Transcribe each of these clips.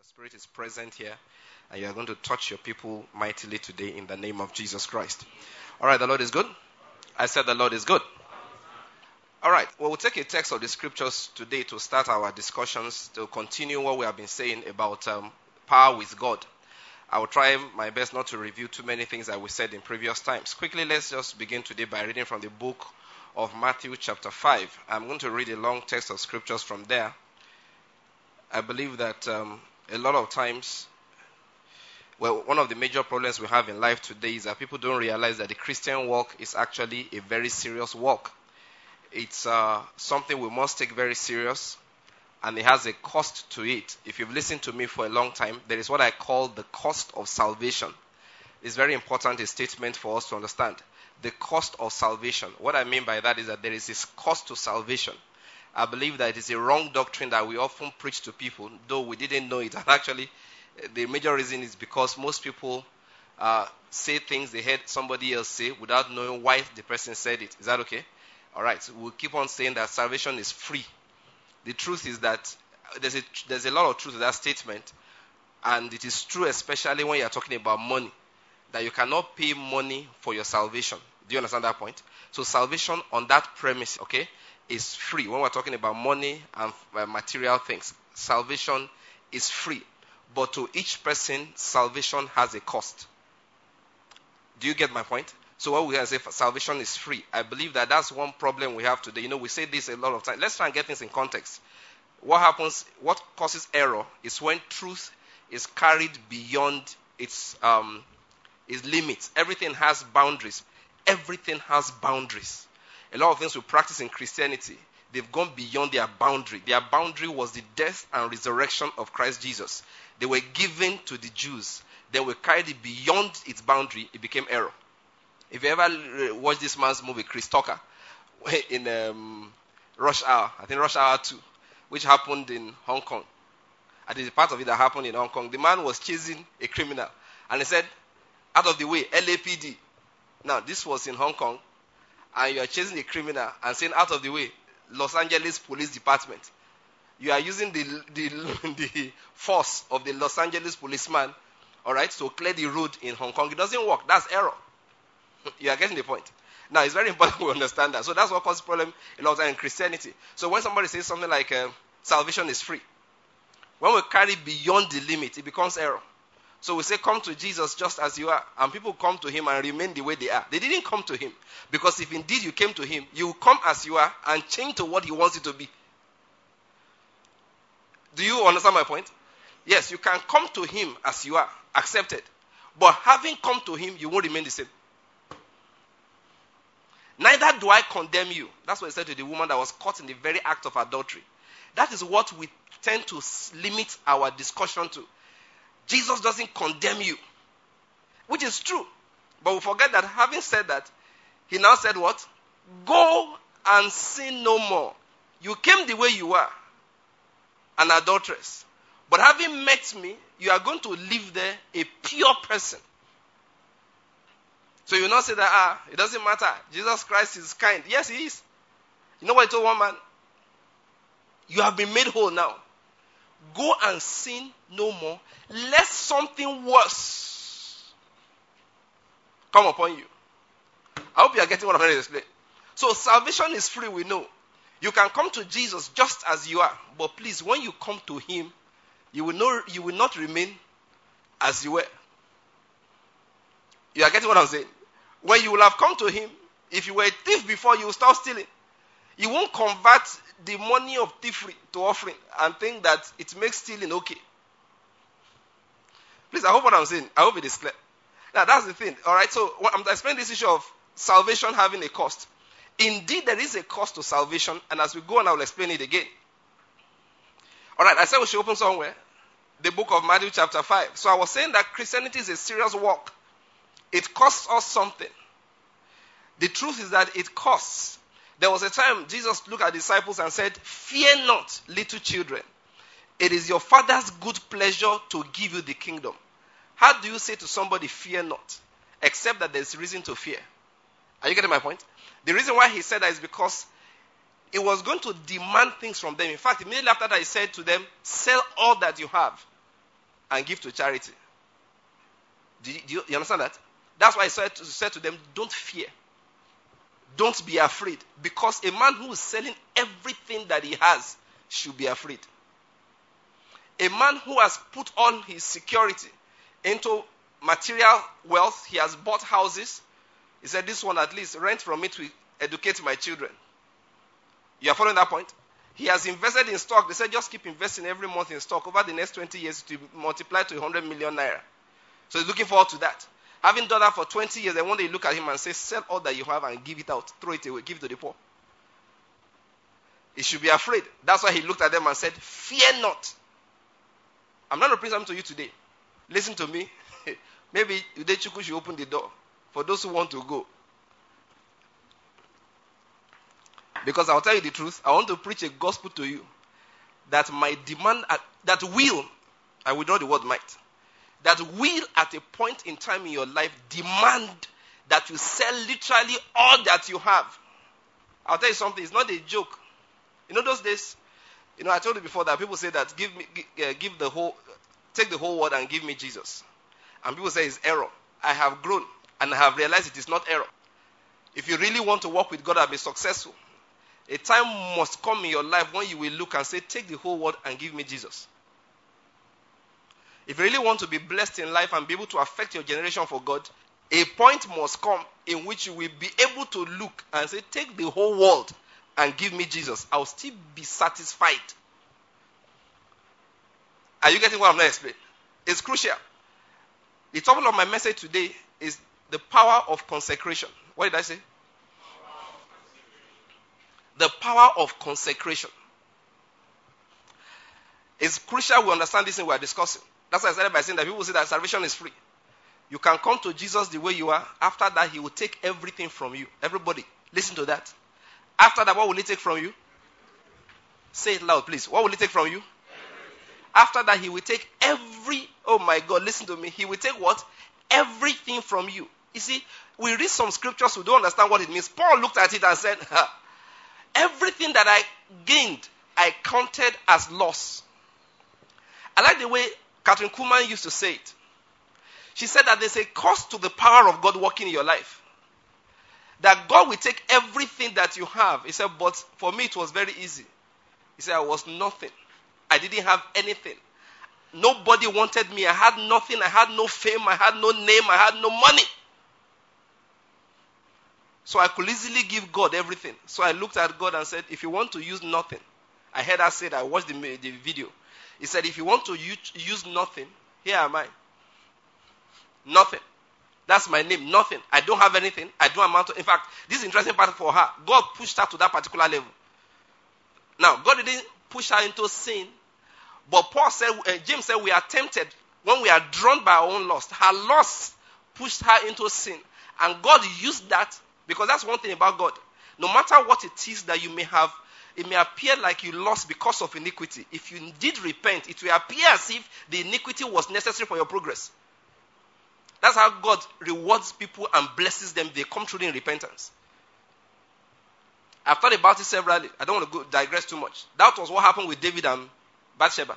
Spirit is present here, and you are going to touch your people mightily today in the name of Jesus Christ. All right, the Lord is good. I said the Lord is good. All right, well, we'll take a text of the scriptures today to start our discussions, to continue what we have been saying about power with God. I will try my best not to review too many things that we said in previous times. Quickly, let's just begin today by reading from the book of Matthew chapter 5. I'm going to read a long text of scriptures from there. I believe that a lot of times, one of the major problems we have in life today is that people don't realize that the Christian walk is actually a very serious walk. It's something we must take very serious, and it has a cost to it. If you've listened to me for a long time, there is what I call the cost of salvation. It's very important, a statement for us to understand. The cost of salvation. What I mean by that is that there is this cost to salvation. I believe that it is a wrong doctrine that we often preach to people, though we didn't know it. And actually, the major reason is because most people say things they heard somebody else say without knowing why the person said it. Is that okay? All right, so we'll keep on saying that salvation is free. The truth is that there's a lot of truth to that statement, and it is true especially when you're talking about money, that you cannot pay money for your salvation. Do you understand that point? So salvation on that premise, okay, is free. When we're talking about money and material things, salvation is free. But to each person, salvation has a cost. Do you get my point? So what we can say, salvation is free. I believe that that's one problem we have today. We say this a lot of times. Let's try and get things in context. What causes error is when truth is carried beyond its limits. Everything has boundaries. Everything has boundaries. A lot of things we practice in Christianity, they've gone beyond their boundary. Their boundary was the death and resurrection of Christ Jesus. They were given to the Jews. Then we carried it beyond its boundary. It became error. If you ever watch this man's movie, Chris Tucker, in Rush Hour, I think Rush Hour 2, which happened in Hong Kong. I think the part of it that happened in Hong Kong. The man was chasing a criminal. And he said, out of the way, LAPD. Now, this was in Hong Kong. And you are chasing a criminal and saying, out of the way, Los Angeles Police Department. You are using the force of the Los Angeles policeman, all right, to clear the road in Hong Kong. It doesn't work. That's error. You are getting the point. Now, it's very important we understand that. So that's what causes problem a lot of time in Christianity. So when somebody says something like salvation is free, when we carry beyond the limit, it becomes error. So we say, come to Jesus just as you are. And people come to him and remain the way they are. They didn't come to him. Because if indeed you came to him, you will come as you are and change to what he wants you to be. Do you understand my point? Yes, you can come to him as you are, accepted. But having come to him, you won't remain the same. Neither do I condemn you. That's what he said to the woman that was caught in the very act of adultery. That is what we tend to limit our discussion to. Jesus doesn't condemn you, which is true. But we forget that having said that, he now said what? Go and sin no more. You came the way you are, an adulteress. But having met me, you are going to live there a pure person. So you will not say that, it doesn't matter. Jesus Christ is kind. Yes, he is. You know what he told one man? You have been made whole now. Go and sin no more, lest something worse come upon you. I hope you are getting what I'm trying to explain. So salvation is free, we know. You can come to Jesus just as you are. But please, when you come to him, you will not remain as you were. You are getting what I'm saying? When you will have come to him, if you were a thief before, you will start stealing. You won't convert the money of thievery to offering and think that it makes stealing okay. Please, I hope what I'm saying, I hope it is clear. Now, that's the thing. All right, so I'm explaining this issue of salvation having a cost. Indeed, there is a cost to salvation, and as we go on, I will explain it again. All right, I said we should open somewhere. The book of Matthew chapter 5. So I was saying that Christianity is a serious walk. It costs us something. The truth is that it costs. There was a time Jesus looked at the disciples and said, fear not, little children. It is your Father's good pleasure to give you the kingdom. How do you say to somebody, fear not? Except that there's reason to fear. Are you getting my point? The reason why he said that is because it was going to demand things from them. In fact, immediately after that, he said to them, sell all that you have and give to charity. Do you understand that? That's why he said to them, don't fear. Don't be afraid. Because a man who is selling everything that he has should be afraid. A man who has put all his security into material wealth, he has bought houses. He said, this one at least, rent from it will educate my children. You are following that point? He has invested in stock. They said, just keep investing every month in stock. Over the next 20 years, to multiply to 100 million naira. So he's looking forward to that. Having done that for 20 years, then one day you look at him and say, sell all that you have and give it out. Throw it away. Give it to the poor. He should be afraid. That's why he looked at them and said, fear not. I'm not representing to you today. Listen to me. Maybe Udechukwu should open the door for those who want to go. Because I'll tell you the truth. I want to preach a gospel to you that might demand, that will, I withdraw the word might, that will at a point in time in your life demand that you sell literally all that you have. I'll tell you something. It's not a joke. You know those days, I told you before that people say that take the whole world and give me Jesus. And people say it's error. I have grown and I have realized it is not error. If you really want to walk with God and be successful, a time must come in your life when you will look and say, take the whole world and give me Jesus. If you really want to be blessed in life and be able to affect your generation for God, a point must come in which you will be able to look and say, take the whole world and give me Jesus. I'll still be satisfied. Are you getting what I'm going to explain? It's crucial. The topic of my message today is the power of consecration. What did I say? The power of consecration. It's crucial we understand this thing we are discussing. That's why I started by saying that people say that salvation is free. You can come to Jesus the way you are. After that, he will take everything from you. Everybody, listen to that. After that, what will he take from you? Say it loud, please. What will he take from you? Everything. After that, he will take oh my God, listen to me. He will take what? Everything from you. You see, we read some scriptures, we don't understand what it means. Paul looked at it and said, everything that I gained, I counted as loss. I like the way Catherine Kuhlman used to say it. She said that there's a cost to the power of God working in your life. That God will take everything that you have. He said, but for me it was very easy. He said, I was nothing. I didn't have anything. Nobody wanted me. I had nothing. I had no fame. I had no name. I had no money. So I could easily give God everything. So I looked at God and said, if you want to use nothing, I heard her say that, I watched the video. He said, if you want to use nothing, here am I. Nothing. That's my name. Nothing. I don't have anything. I don't amount to. In fact, this is interesting part for her. God pushed her to that particular level. Now, God didn't push her into sin. But Paul said, James said, we are tempted when we are drawn by our own lust. Her lust pushed her into sin. And God used that, because that's one thing about God. No matter what it is that you may have, it may appear like you lost because of iniquity. If you did repent, it will appear as if the iniquity was necessary for your progress. That's how God rewards people and blesses them. They come through in repentance. I've thought about it severally. I don't want to digress too much. That was what happened with David and Bathsheba.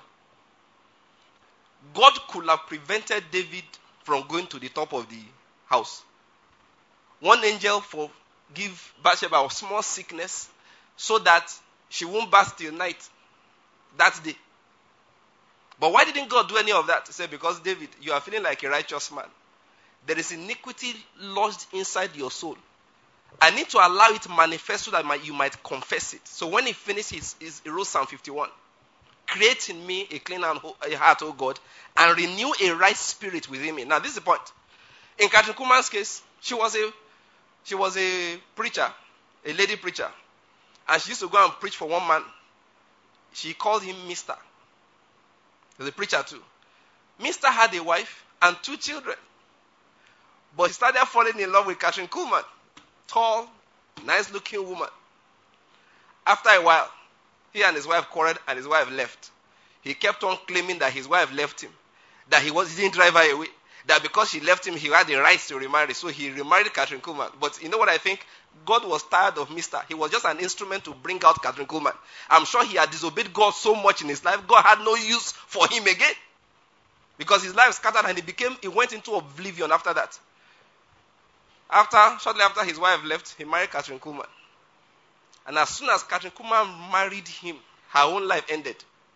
God could have prevented David from going to the top of the house. One angel forgive Bathsheba of small sickness so that she won't bath till night that day. But why didn't God do any of that? He said, because David, you are feeling like a righteous man. There is iniquity lodged inside your soul. I need to allow it to manifest so that you might confess it. So when he finished, he wrote Psalm 51. Create in me a clean heart, O God, and renew a right spirit within me. Now this is the point. In Catherine Kuhlman's case, she was a preacher, a lady preacher. And she used to go and preach for one man. She called him Mr. He was a preacher too. Mr. had a wife and 2 children. But he started falling in love with Catherine Kuhlman. Tall, nice-looking woman. After a while, he and his wife quarreled and his wife left. He kept on claiming that his wife left him. That he didn't drive her away. That because she left him, he had the right to remarry. So he remarried Catherine Kuhlman. But you know what I think? God was tired of Mr. He was just an instrument to bring out Catherine Kuhlman. I'm sure he had disobeyed God so much in his life, God had no use for him again. Because his life scattered and he went into oblivion after that. Shortly after his wife left, he married Catherine Kuhlman. And as soon as Catherine Kuhlman married him, her own life ended.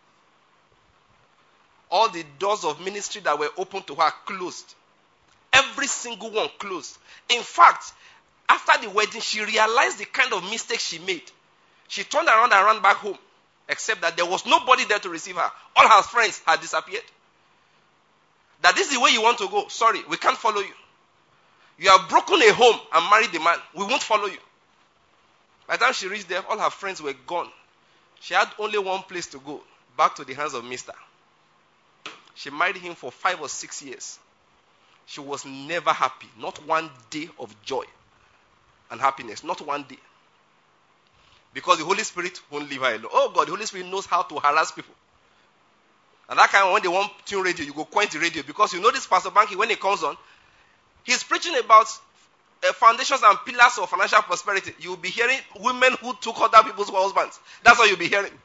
All the doors of ministry that were open to her closed. Every single one closed. In fact, after the wedding, she realized the kind of mistake she made. She turned around and ran back home. Except that there was nobody there to receive her. All her friends had disappeared. That this is the way you want to go. Sorry, we can't follow you. You have broken a home and married the man. We won't follow you. By the time she reached there, all her friends were gone. She had only one place to go. Back to the hands of Mr. She married him for 5 or 6 years. She was never happy. Not one day of joy and happiness. Not one day. Because the Holy Spirit won't leave her alone. Oh God, the Holy Spirit knows how to harass people. And that kind of when they want tune radio, you go quench the radio. Because you know this Pastor Banky, when he comes on, he's preaching about foundations and pillars of financial prosperity. You'll be hearing women who took other people's husbands. That's what you'll be hearing.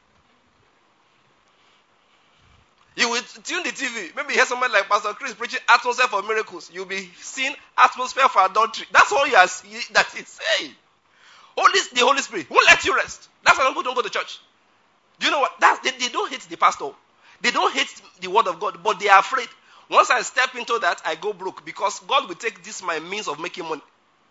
You will tune the TV. Maybe you hear someone like Pastor Chris preaching atmosphere for miracles. You'll be seeing atmosphere for adultery. That's all that he's saying. The Holy Spirit won't let you rest. That's why people don't go to church. Do you know what? They don't hate the pastor. They don't hate the word of God, but they are afraid. Once I step into that, I go broke because God will take this my means of making money.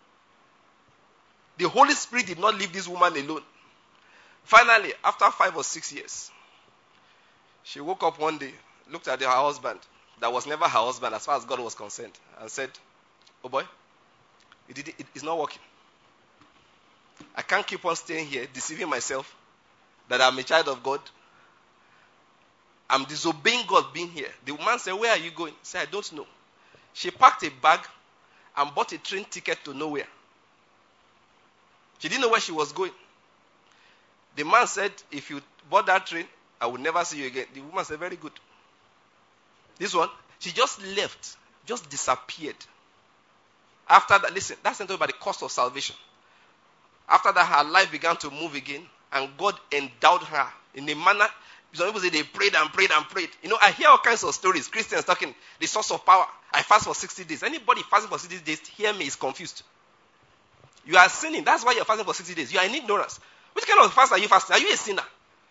The Holy Spirit did not leave this woman alone. Finally, after 5 or 6 years, she woke up one day, looked at her husband, that was never her husband as far as God was concerned, and said, "Oh boy, it's not working. I can't keep on staying here, deceiving myself that I'm a child of God. I'm disobeying God being here." The woman said, "Where are you going?" He said, "I don't know." She packed a bag and bought a train ticket to nowhere. She didn't know where she was going. The man said, "If you bought that train, I will never see you again." The woman said, "Very good." This one, she just left, just disappeared. After that, listen, that's not about the cost of salvation. After that, her life began to move again, and God endowed her in a manner. Some people say they prayed and prayed and prayed. You know, I hear all kinds of stories. Christians talking, the source of power. I fast for 60 days. Anybody fasting for 60 days, hear me, is confused. You are sinning. That's why you're fasting for 60 days. You are in ignorance. Which kind of fast are you fasting? Are you a sinner?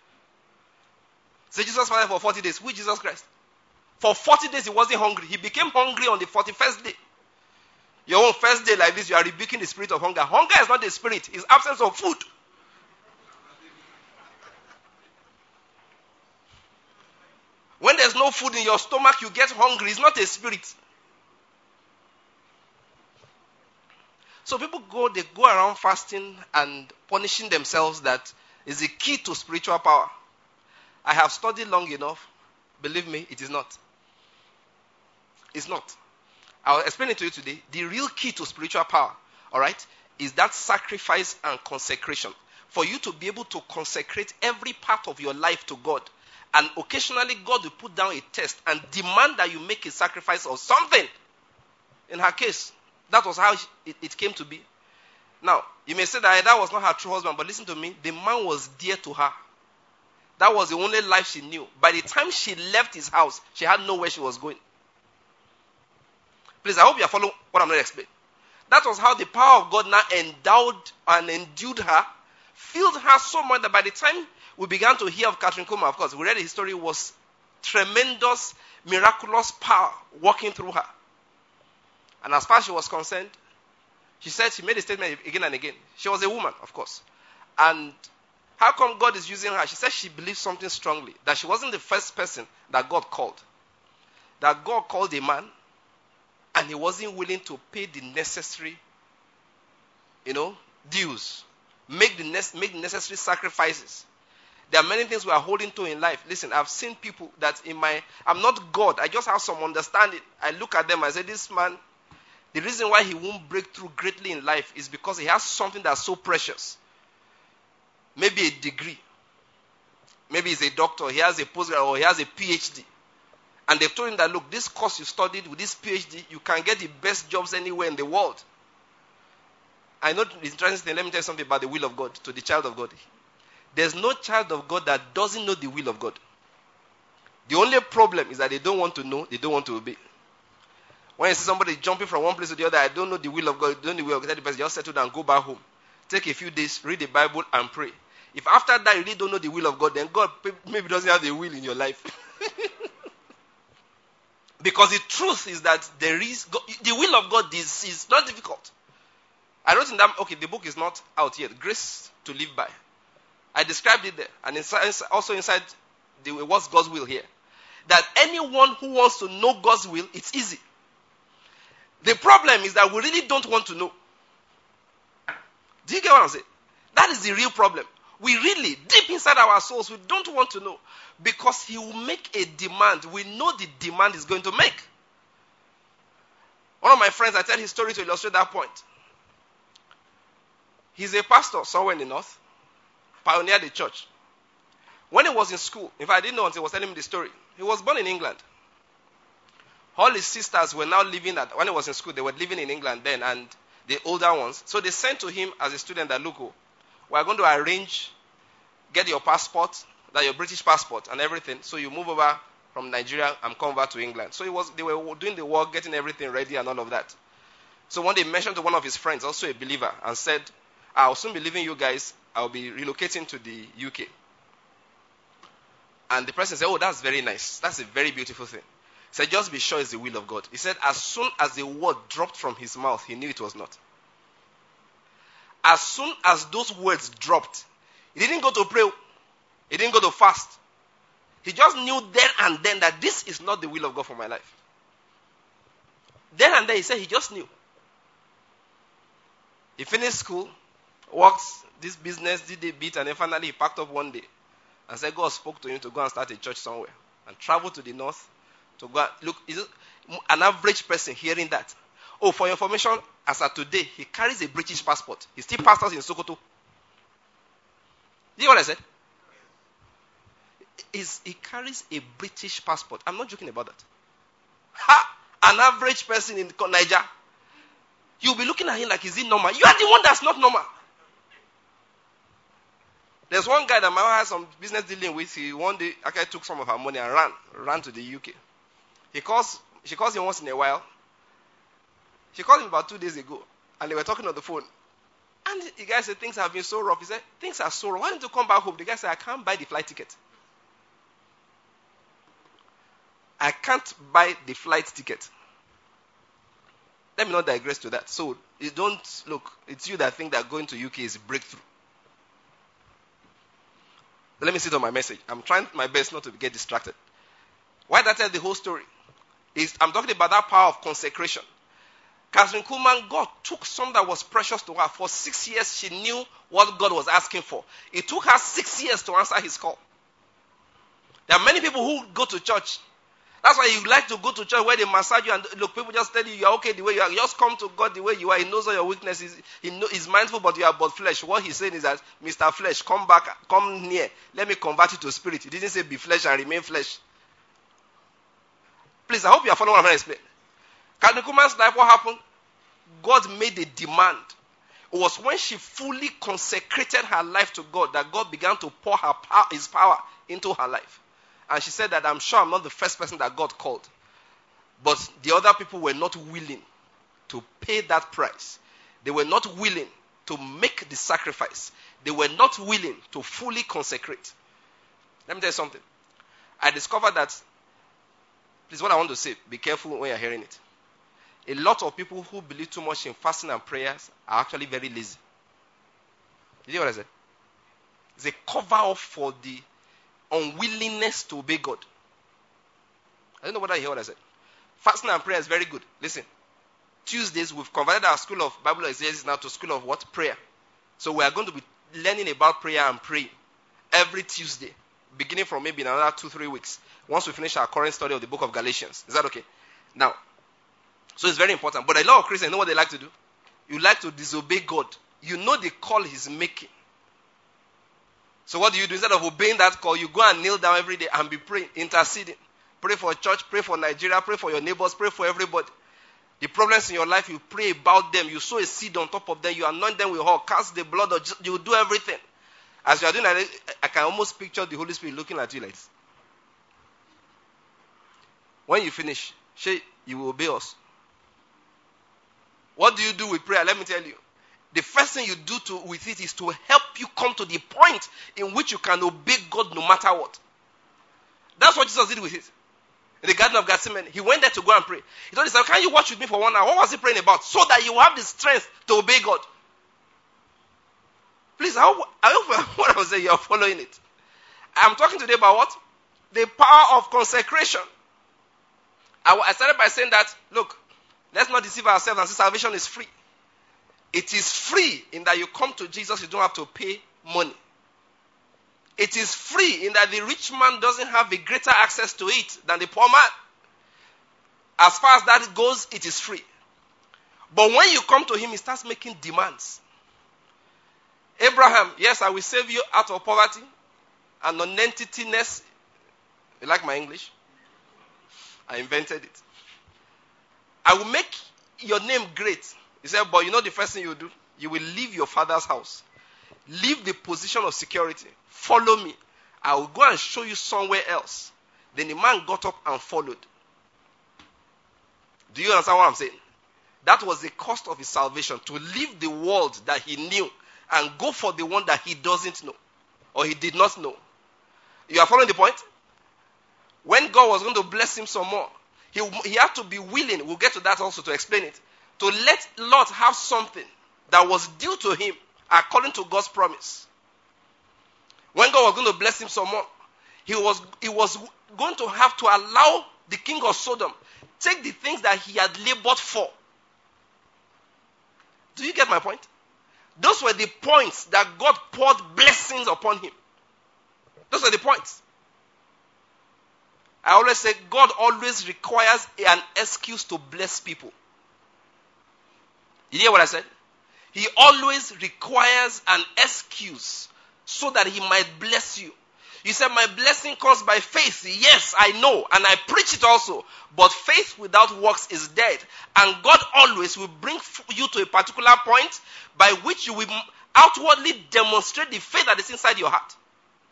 Say Jesus fasted for 40 days. Who is Jesus Christ? For 40 days he wasn't hungry. He became hungry on the 41st day. Your own first day like this, you are rebuking the spirit of hunger. Hunger is not the spirit. It's absence of food. When there's no food in your stomach, you get hungry. It's not a spirit. So people they go around fasting and punishing themselves. That is the key to spiritual power. I have studied long enough. Believe me, it is not. It's not. I'll explain it to you today. The real key to spiritual power, all right, is that sacrifice and consecration. For you to be able to consecrate every part of your life to God. And occasionally God will put down a test and demand that you make a sacrifice or something. In her case, that was how it came to be. Now, you may say that was not her true husband, but listen to me. The man was dear to her. That was the only life she knew. By the time she left his house, she had nowhere she was going. Please, I hope you are following what I'm going to explain. That was how the power of God now endowed and endued her, filled her so much that by the time we began to hear of Catherine Kuhlman, of course, we read the history, was tremendous, miraculous power working through her. And as far as she was concerned, she said, she made a statement again and again. She was a woman, of course. And how come God is using her? She said she believed something strongly, that she wasn't the first person that God called. That God called a man, and he wasn't willing to pay the necessary, dues. Make the necessary sacrifices. There are many things we are holding to in life. Listen, I've seen people that I'm not God. I just have some understanding. I look at them and say, this man, the reason why he won't break through greatly in life is because he has something that's so precious. Maybe a degree. Maybe he's a doctor. He has a postgrad or he has a PhD. And they've told him that, look, this course you studied with this PhD, you can get the best jobs anywhere in the world. I know it's interesting. Let me tell you something about the will of God to the child of God. There's no child of God that doesn't know the will of God. The only problem is that they don't want to know, they don't want to obey. When you see somebody jumping from one place to the other, I don't know the will of God, don't know the will of God, the person just settle down, go back home. Take a few days, read the Bible and pray. If after that you really don't know the will of God, then God maybe doesn't have the will in your life. Because the truth is that there is God, the will of God is not difficult. I wrote in that, okay, the book is not out yet, Grace to Live By. I described it there, and also inside what's God's will here. That anyone who wants to know God's will, it's easy. The problem is that we really don't want to know. Do you get what I'm saying? That is the real problem. We really, deep inside our souls, we don't want to know. Because he will make a demand. We know the demand is going to make. One of my friends, I tell his story to illustrate that point. He's a pastor somewhere in the north. Pioneered the church. When he was in school, in fact, I didn't know until he was telling me the story. He was born in England. All his sisters were now living when he was in school, they were living in England then, and the older ones. So they sent to him as a student that, look, we're going to arrange, get your passport, that your British passport and everything. So you move over from Nigeria and come back to England. So they were doing the work, getting everything ready and all of that. So one day he mentioned to one of his friends, also a believer, and said, I'll soon be leaving you guys. I'll be relocating to the UK. And the person said, oh, that's very nice. That's a very beautiful thing. He said, just be sure it's the will of God. He said, as soon as the word dropped from his mouth, he knew it was not. As soon as those words dropped, he didn't go to pray. He didn't go to fast. He just knew then and then that this is not the will of God for my life. Then and then he said he just knew. He finished school, worked this business, did a bit, and then finally he packed up one day and said God spoke to him to go and start a church somewhere and travel to the north to go. Look, an average person hearing that. Oh, for your information, as of today, he carries a British passport. He still pastors in Sokoto. You hear what I said? He carries a British passport. I'm not joking about that. An average person in Niger, you'll be looking at him like, is he normal? You are the one that's not normal. There's one guy that my wife has some business dealing with. He one day actually took some of her money and ran to the UK. She calls him once in a while. She called him about 2 days ago, and they were talking on the phone. And the guy said, things have been so rough. He said, things are so rough. Why don't you come back home? The guy said, I can't buy the flight ticket. I can't buy the flight ticket. Let me not digress to that. So, you don't, look, it's you that think that going to UK is a breakthrough. Let me sit on my message. I'm trying my best not to get distracted. Why did I tell the whole story? I'm talking about that power of consecration. Catherine Kuhlman, God took something that was precious to her. For 6 years, she knew what God was asking for. It took her 6 years to answer his call. There are many people who go to church. That's why you like to go to church where they massage you and look, people just tell you are okay the way you are. Just come to God the way you are. He knows all your weaknesses. He's mindful, but you are but flesh. What he's saying is that, Mr. Flesh, come back, come near. Let me convert you to spirit. He didn't say be flesh and remain flesh. Please, I hope you are following what I'm going to explain. Catherine Kuhlman's life, what happened? God made a demand. It was when she fully consecrated her life to God that God began to pour his power into her life. And she said that I'm sure I'm not the first person that God called. But the other people were not willing to pay that price. They were not willing to make the sacrifice. They were not willing to fully consecrate. Let me tell you something. I discovered that, please, what I want to say, be careful when you're hearing it. A lot of people who believe too much in fasting and prayers are actually very lazy. Did you hear what I said? It's a cover-up for the unwillingness to obey God. I don't know whether you hear what I said. Fasting and prayer is very good. Listen, Tuesdays we've converted our school of Bible exegesis now to school of what? Prayer. So we are going to be learning about prayer and praying every Tuesday, beginning from maybe in another 2-3 weeks. Once we finish our current study of the book of Galatians. Is that okay? Now, so it's very important. But a lot of Christians know what they like to do. You like to disobey God. You know the call he's making. So what do? Instead of obeying that call, you go and kneel down every day and be praying, interceding. Pray for church, pray for Nigeria, pray for your neighbors, pray for everybody. The problems in your life, you pray about them. You sow a seed on top of them. You anoint them with oil, cast the blood, you do everything. As you are doing that, I can almost picture the Holy Spirit looking at you like this. When you finish, you will obey us. What do you do with prayer? Let me tell you. The first thing you do with it is to help you come to the point in which you can obey God no matter what. That's what Jesus did with it. In the Garden of Gethsemane, he went there to go and pray. He told his son, can you watch with me for 1 hour? What was he praying about? So that you will have the strength to obey God. Please, I hope what I'm saying, you're following it. I'm talking today about what? The power of consecration. I started by saying that, look, let's not deceive ourselves and say salvation is free. It is free in that you come to Jesus, you don't have to pay money. It is free in that the rich man doesn't have a greater access to it than the poor man. As far as that goes, it is free. But when you come to him, he starts making demands. Abraham, yes, I will save you out of poverty and non-entityness. You like my English? I invented it. I will make your name great. He said, but you know the first thing you do? You will leave your father's house. Leave the position of security. Follow me. I will go and show you somewhere else. Then the man got up and followed. Do you understand what I'm saying? That was the cost of his salvation. To leave the world that he knew and go for the one that he doesn't know. Or he did not know. You are following the point? When God was going to bless him some more, he had to be willing, we'll get to that also to explain it, to let Lot have something that was due to him according to God's promise. When God was going to bless him some more, he was going to have to allow the king of Sodom take the things that he had labored for. Do you get my point? Those were the points that God poured blessings upon him. Those are the points. I always say God always requires an excuse to bless people. You hear what I said? He always requires an excuse so that he might bless you. You said, my blessing comes by faith. Yes, I know, and I preach it also. But faith without works is dead. And God always will bring you to a particular point by which you will outwardly demonstrate the faith that is inside your heart.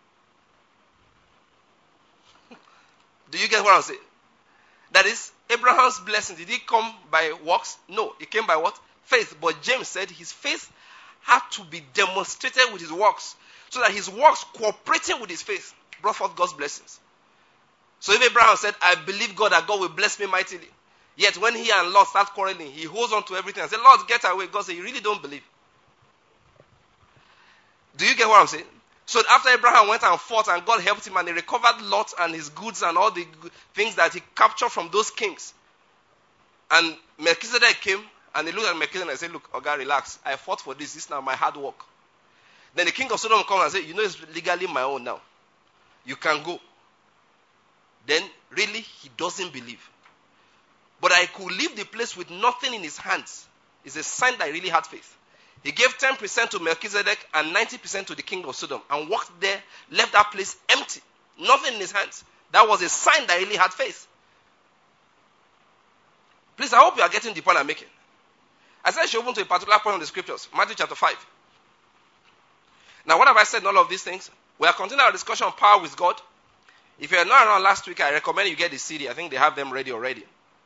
Do you get what I'm saying? That is, Abraham's blessing, did it come by works? No, it came by what? Faith. But James said his faith had to be demonstrated with his works, so that his works cooperating with his faith brought forth God's blessings. So if Abraham said, I believe God that God will bless me mightily, yet when he and Lot start quarreling, he holds on to everything and says, Lord, get away. God said, you really don't believe. Do you get what I'm saying? So after Abraham went and fought and God helped him and he recovered Lot and his goods and all the things that he captured from those kings. And Melchizedek came and he looked at Melchizedek and said, look, Oga, relax. I fought for this. This is now my hard work. Then the king of Sodom comes and said, you know it's legally my own now. You can go. Then really he doesn't believe. But I could leave the place with nothing in his hands. It's a sign that I really had faith. He gave 10% to Melchizedek and 90% to the king of Sodom and walked there, left that place empty. Nothing in his hands. That was a sign that he really had faith. Please, I hope you are getting the point I'm making. I said I should open to a particular point of the scriptures. Matthew chapter 5. Now, what have I said in all of these things? We are continuing our discussion on power with God. If you are not around last week, I recommend you get the CD. I think they have them ready already.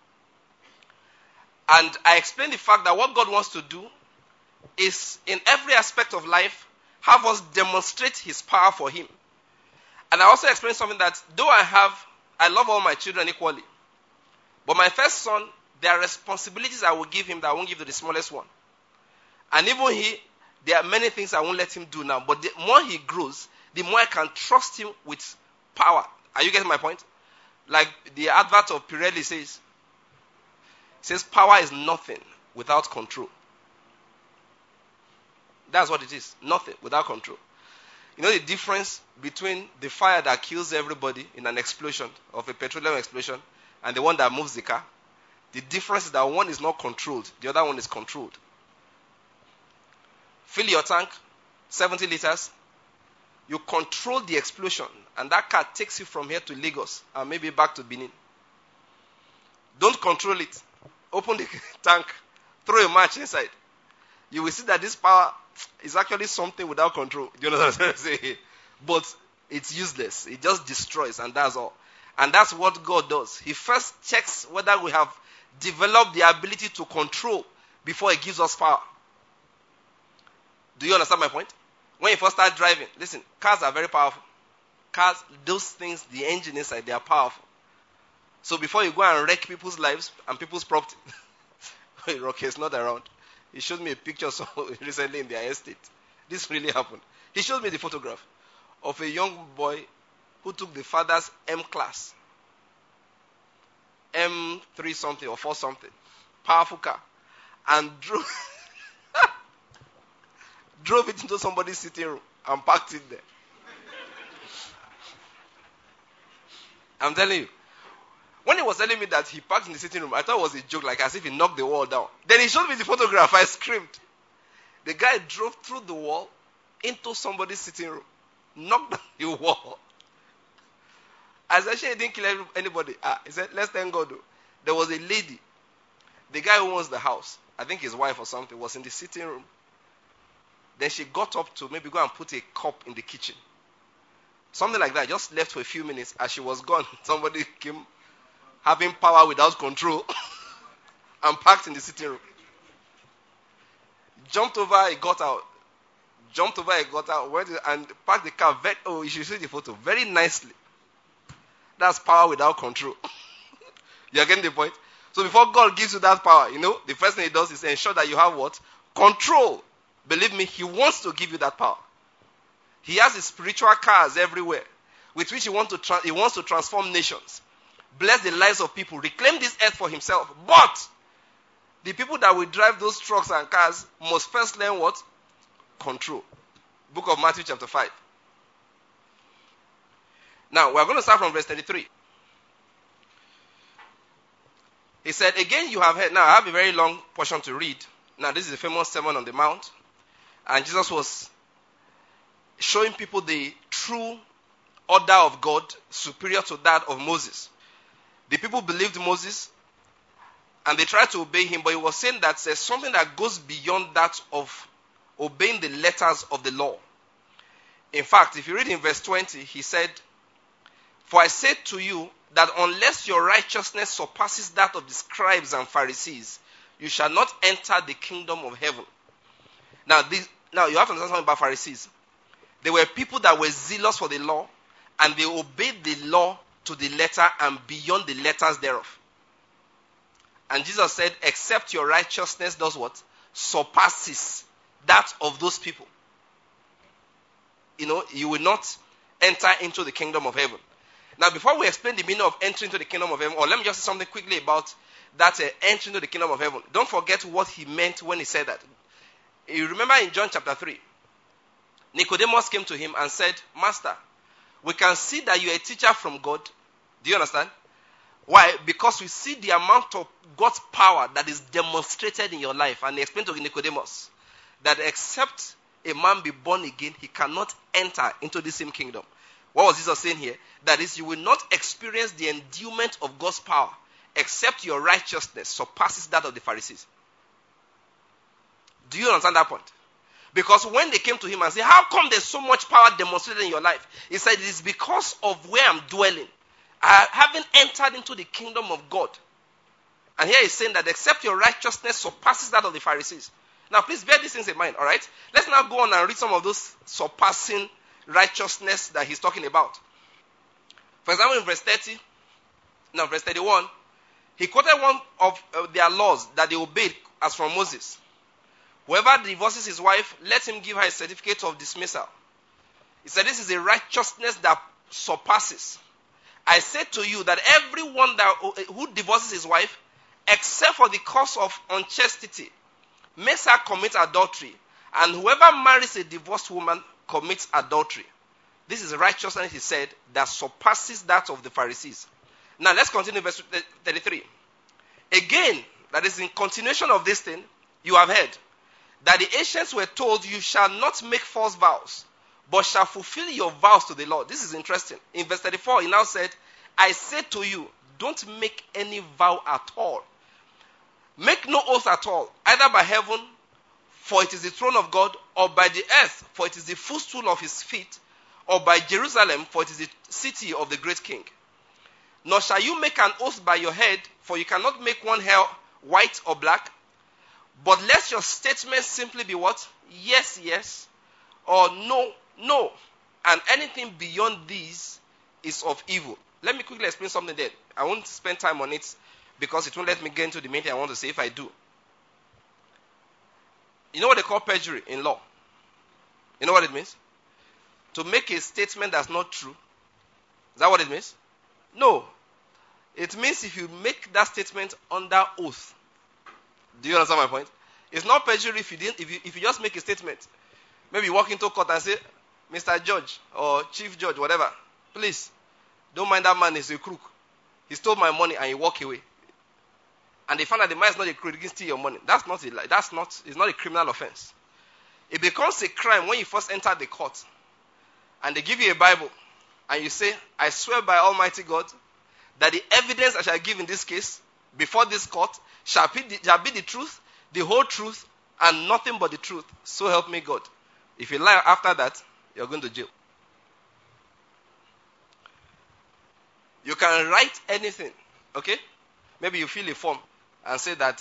And I explained the fact that what God wants to do is, in every aspect of life, have us demonstrate his power for him. And I also explained something that, though I love all my children equally, but my first son, there are responsibilities I will give him that I won't give to the smallest one. And even there are many things I won't let him do now. But the more he grows, the more I can trust him with power. Are you getting my point? Like the advert of Pirelli says power is nothing without control. That's what it is. Nothing without control. You know the difference between the fire that kills everybody in an explosion, of a petroleum explosion, and the one that moves the car? The difference is that one is not controlled. The other one is controlled. Fill your tank, 70 liters. You control the explosion, and that car takes you from here to Lagos and maybe back to Benin. Don't control it. Open the tank, throw a match inside. You will see that this power is actually something without control. Do you know what I'm saying? But it's useless. It just destroys, and that's all. And that's what God does. He first checks whether we have developed the ability to control before He gives us power. Do you understand my point? When you first start driving, listen, cars are very powerful. Cars, those things, the engine inside, they are powerful. So before you go and wreck people's lives and people's property, Rocky is not around. He showed me a picture recently in their estate. This really happened. He showed me the photograph of a young boy who took the father's M class. M3 something or 4 something. Powerful car. And drove it into somebody's sitting room and parked it there. I'm telling you. When he was telling me that he parked in the sitting room, I thought it was a joke, like as if he knocked the wall down. Then he showed me the photograph. I screamed. The guy drove through the wall into somebody's sitting room, knocked down the wall. I said, he didn't kill anybody. He said, let's thank God. There was a lady, the guy who owns the house, I think his wife or something, was in the sitting room. Then she got up to maybe go and put a cup in the kitchen. Something like that. Just left for a few minutes. As she was gone, somebody came having power without control and parked in the sitting room. Jumped over, he got out. Went and parked the car. You should see the photo. Very nicely. That's power without control. You're getting the point? So before God gives you that power, the first thing He does is ensure that you have what? Control. Believe me, He wants to give you that power. He has His spiritual cars everywhere with which He wants to transform nations, bless the lives of people, reclaim this earth for Himself. But the people that will drive those trucks and cars must first learn what? Control. Book of Matthew chapter 5. Now, we're going to start from verse 33. He said, again you have heard. Now, I have a very long portion to read. Now, this is the famous Sermon on the Mount. And Jesus was showing people the true order of God superior to that of Moses. The people believed Moses and they tried to obey him, but he was saying that there's something that goes beyond that of obeying the letters of the law. In fact, if you read in verse 20, he said, for I say to you that unless your righteousness surpasses that of the scribes and Pharisees, you shall not enter the kingdom of heaven. Now you have to understand something about Pharisees. They were people that were zealous for the law, and they obeyed the law to the letter and beyond the letters thereof. And Jesus said, except your righteousness does what? Surpasses that of those people. You will not enter into the kingdom of heaven. Now, before we explain the meaning of entering into the kingdom of heaven, or let me just say something quickly about that entry into the kingdom of heaven. Don't forget what he meant when he said that. You remember in John chapter 3, Nicodemus came to him and said, Master, we can see that you are a teacher from God. Do you understand? Why? Because we see the amount of God's power that is demonstrated in your life. And he explained to Nicodemus that except a man be born again, he cannot enter into the same kingdom. What was Jesus saying here? That is, you will not experience the endowment of God's power except your righteousness surpasses that of the Pharisees. Do you understand that point? Because when they came to him and said, how come there's so much power demonstrated in your life? He said, it is because of where I'm dwelling. I haven't entered into the kingdom of God. And here he's saying that except your righteousness surpasses that of the Pharisees. Now please bear these things in mind, alright? Let's now go on and read some of those surpassing righteousness that he's talking about. For example, in verse 31, he quoted one of their laws that they obeyed as from Moses. Whoever divorces his wife, let him give her a certificate of dismissal. He said this is a righteousness that surpasses. I say to you that everyone who divorces his wife, except for the cause of unchastity, makes her commit adultery. And whoever marries a divorced woman commits adultery. This is righteousness, he said, that surpasses that of the Pharisees. Now let's continue verse 33. Again, that is in continuation of this thing, you have heard that the ancients were told, you shall not make false vows, but shall fulfill your vows to the Lord. This is interesting. In verse 34, he now said, I say to you, don't make any vow at all. Make no oath at all, either by heaven, for it is the throne of God, or by the earth, for it is the footstool of his feet, or by Jerusalem, for it is the city of the great king. Nor shall you make an oath by your head, for you cannot make one hair white or black. But let your statement simply be what? Yes, yes, or no, no. And anything beyond these is of evil. Let me quickly explain something there. I won't spend time on it because it won't let me get into the main thing I want to say if I do. You know what they call perjury in law? You know what it means? To make a statement that's not true. Is that what it means? No. It means if you make that statement under oath. Do you understand my point? It's not perjury if you just make a statement. Maybe you walk into court and say, Mr. Judge or Chief Judge, whatever, please, don't mind that man is a crook. He stole my money and he walk away. And they found that the man is not a crook, he can steal your money. It's not a criminal offense. It becomes a crime when you first enter the court and they give you a Bible and you say, I swear by Almighty God that the evidence I shall give in this case before this court shall be the truth, the whole truth, and nothing but the truth. So help me God. If you lie after that, you're going to jail. You can write anything, okay? Maybe you fill a form and say that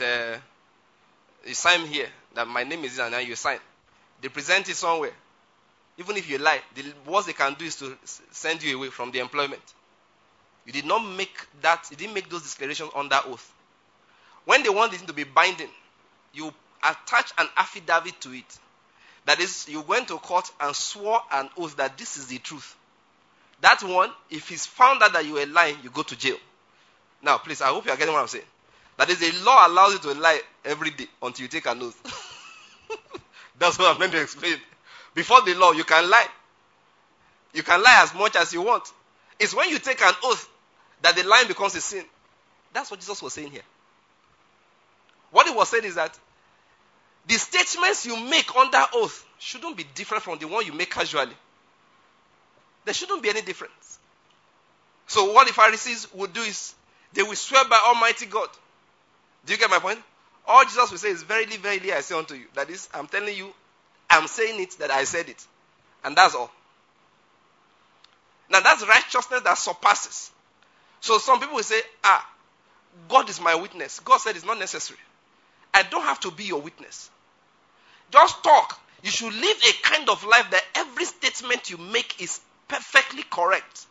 you sign here, that my name is this, and then you sign. They present it somewhere. Even if you lie, the worst they can do is to send you away from the employment. You did not make that, you didn't make those declarations under oath. When they want it to be binding, you attach an affidavit to it. That is, you went to court and swore an oath that this is the truth. That one, if it's found out that you were lying, you go to jail. Now, please, I hope you are getting what I'm saying. That is, the law allows you to lie every day until you take an oath. That's what I'm meant to explain. Before the law, you can lie. You can lie as much as you want. It's when you take an oath that the lying becomes a sin. That's what Jesus was saying here. What he was saying is that the statements you make under oath shouldn't be different from the one you make casually. There shouldn't be any difference. So what the Pharisees would do is they will swear by Almighty God. Do you get my point? All Jesus will say is, verily, verily, I say unto you. That is, I'm telling you, I'm saying it that I said it. And that's all. Now that's righteousness that surpasses. So some people will say, God is my witness. God said it's not necessary. I don't have to be your witness. Just talk. You should live a kind of life that every statement you make is perfectly correct.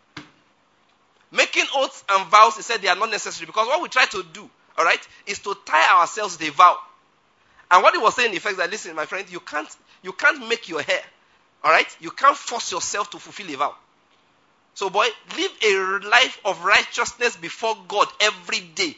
Making oaths and vows, he said they are not necessary, because what we try to do, all right, is to tie ourselves to a vow. And what he was saying in effect is that, listen, my friend, you can't make your hair, all right? You can't force yourself to fulfill a vow. So, boy, live a life of righteousness before God every day.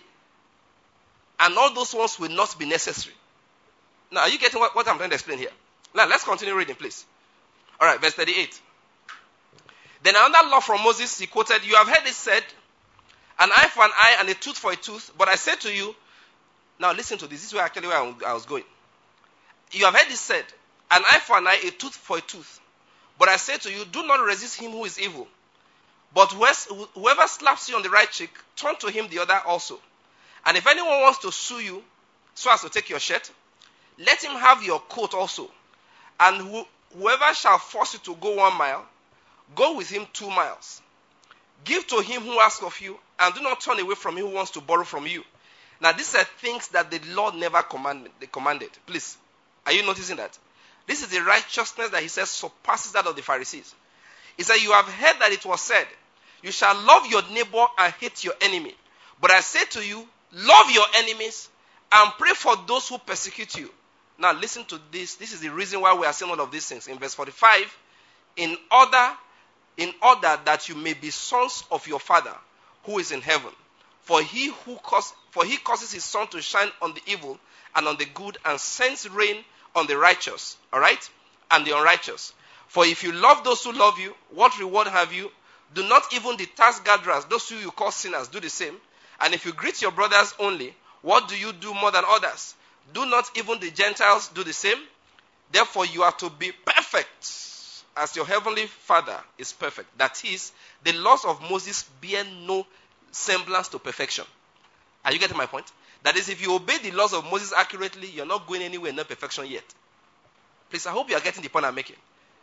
And all those ones will not be necessary. Now, are you getting what I'm trying to explain here? Now, let's continue reading, please. All right, verse 38. Then another law from Moses, he quoted, you have heard it said, an eye for an eye and a tooth for a tooth. But I said to you, now listen to this. This is where I was going. You have heard it said, an eye for an eye, a tooth for a tooth. But I say to you, do not resist him who is evil. But whoever slaps you on the right cheek, turn to him the other also. And if anyone wants to sue you, so as to take your shirt, let him have your coat also. And whoever shall force you to go 1 mile, go with him 2 miles. Give to him who asks of you, and do not turn away from him who wants to borrow from you. Now, these are things that the Lord never commanded. Please, are you noticing that? This is the righteousness that he says surpasses that of the Pharisees. He said, you have heard that it was said, you shall love your neighbor and hate your enemy. But I say to you, love your enemies and pray for those who persecute you. Now listen to this. This is the reason why we are saying all of these things. In verse 45, in order that you may be sons of your Father who is in heaven. For he causes his sun to shine on the evil and on the good, and sends rain on the righteous, all right, and the unrighteous. For if you love those who love you, what reward have you? Do not even the tax gatherers, those who you call sinners, do the same? And if you greet your brothers only, what do you do more than others? Do not even the Gentiles do the same? Therefore you are to be perfect, as your heavenly Father is perfect. That is, the laws of Moses bear no semblance to perfection. Are you getting my point? That is, if you obey the laws of Moses accurately, you're not going anywhere near perfection yet. Please, I hope you are getting the point I'm making.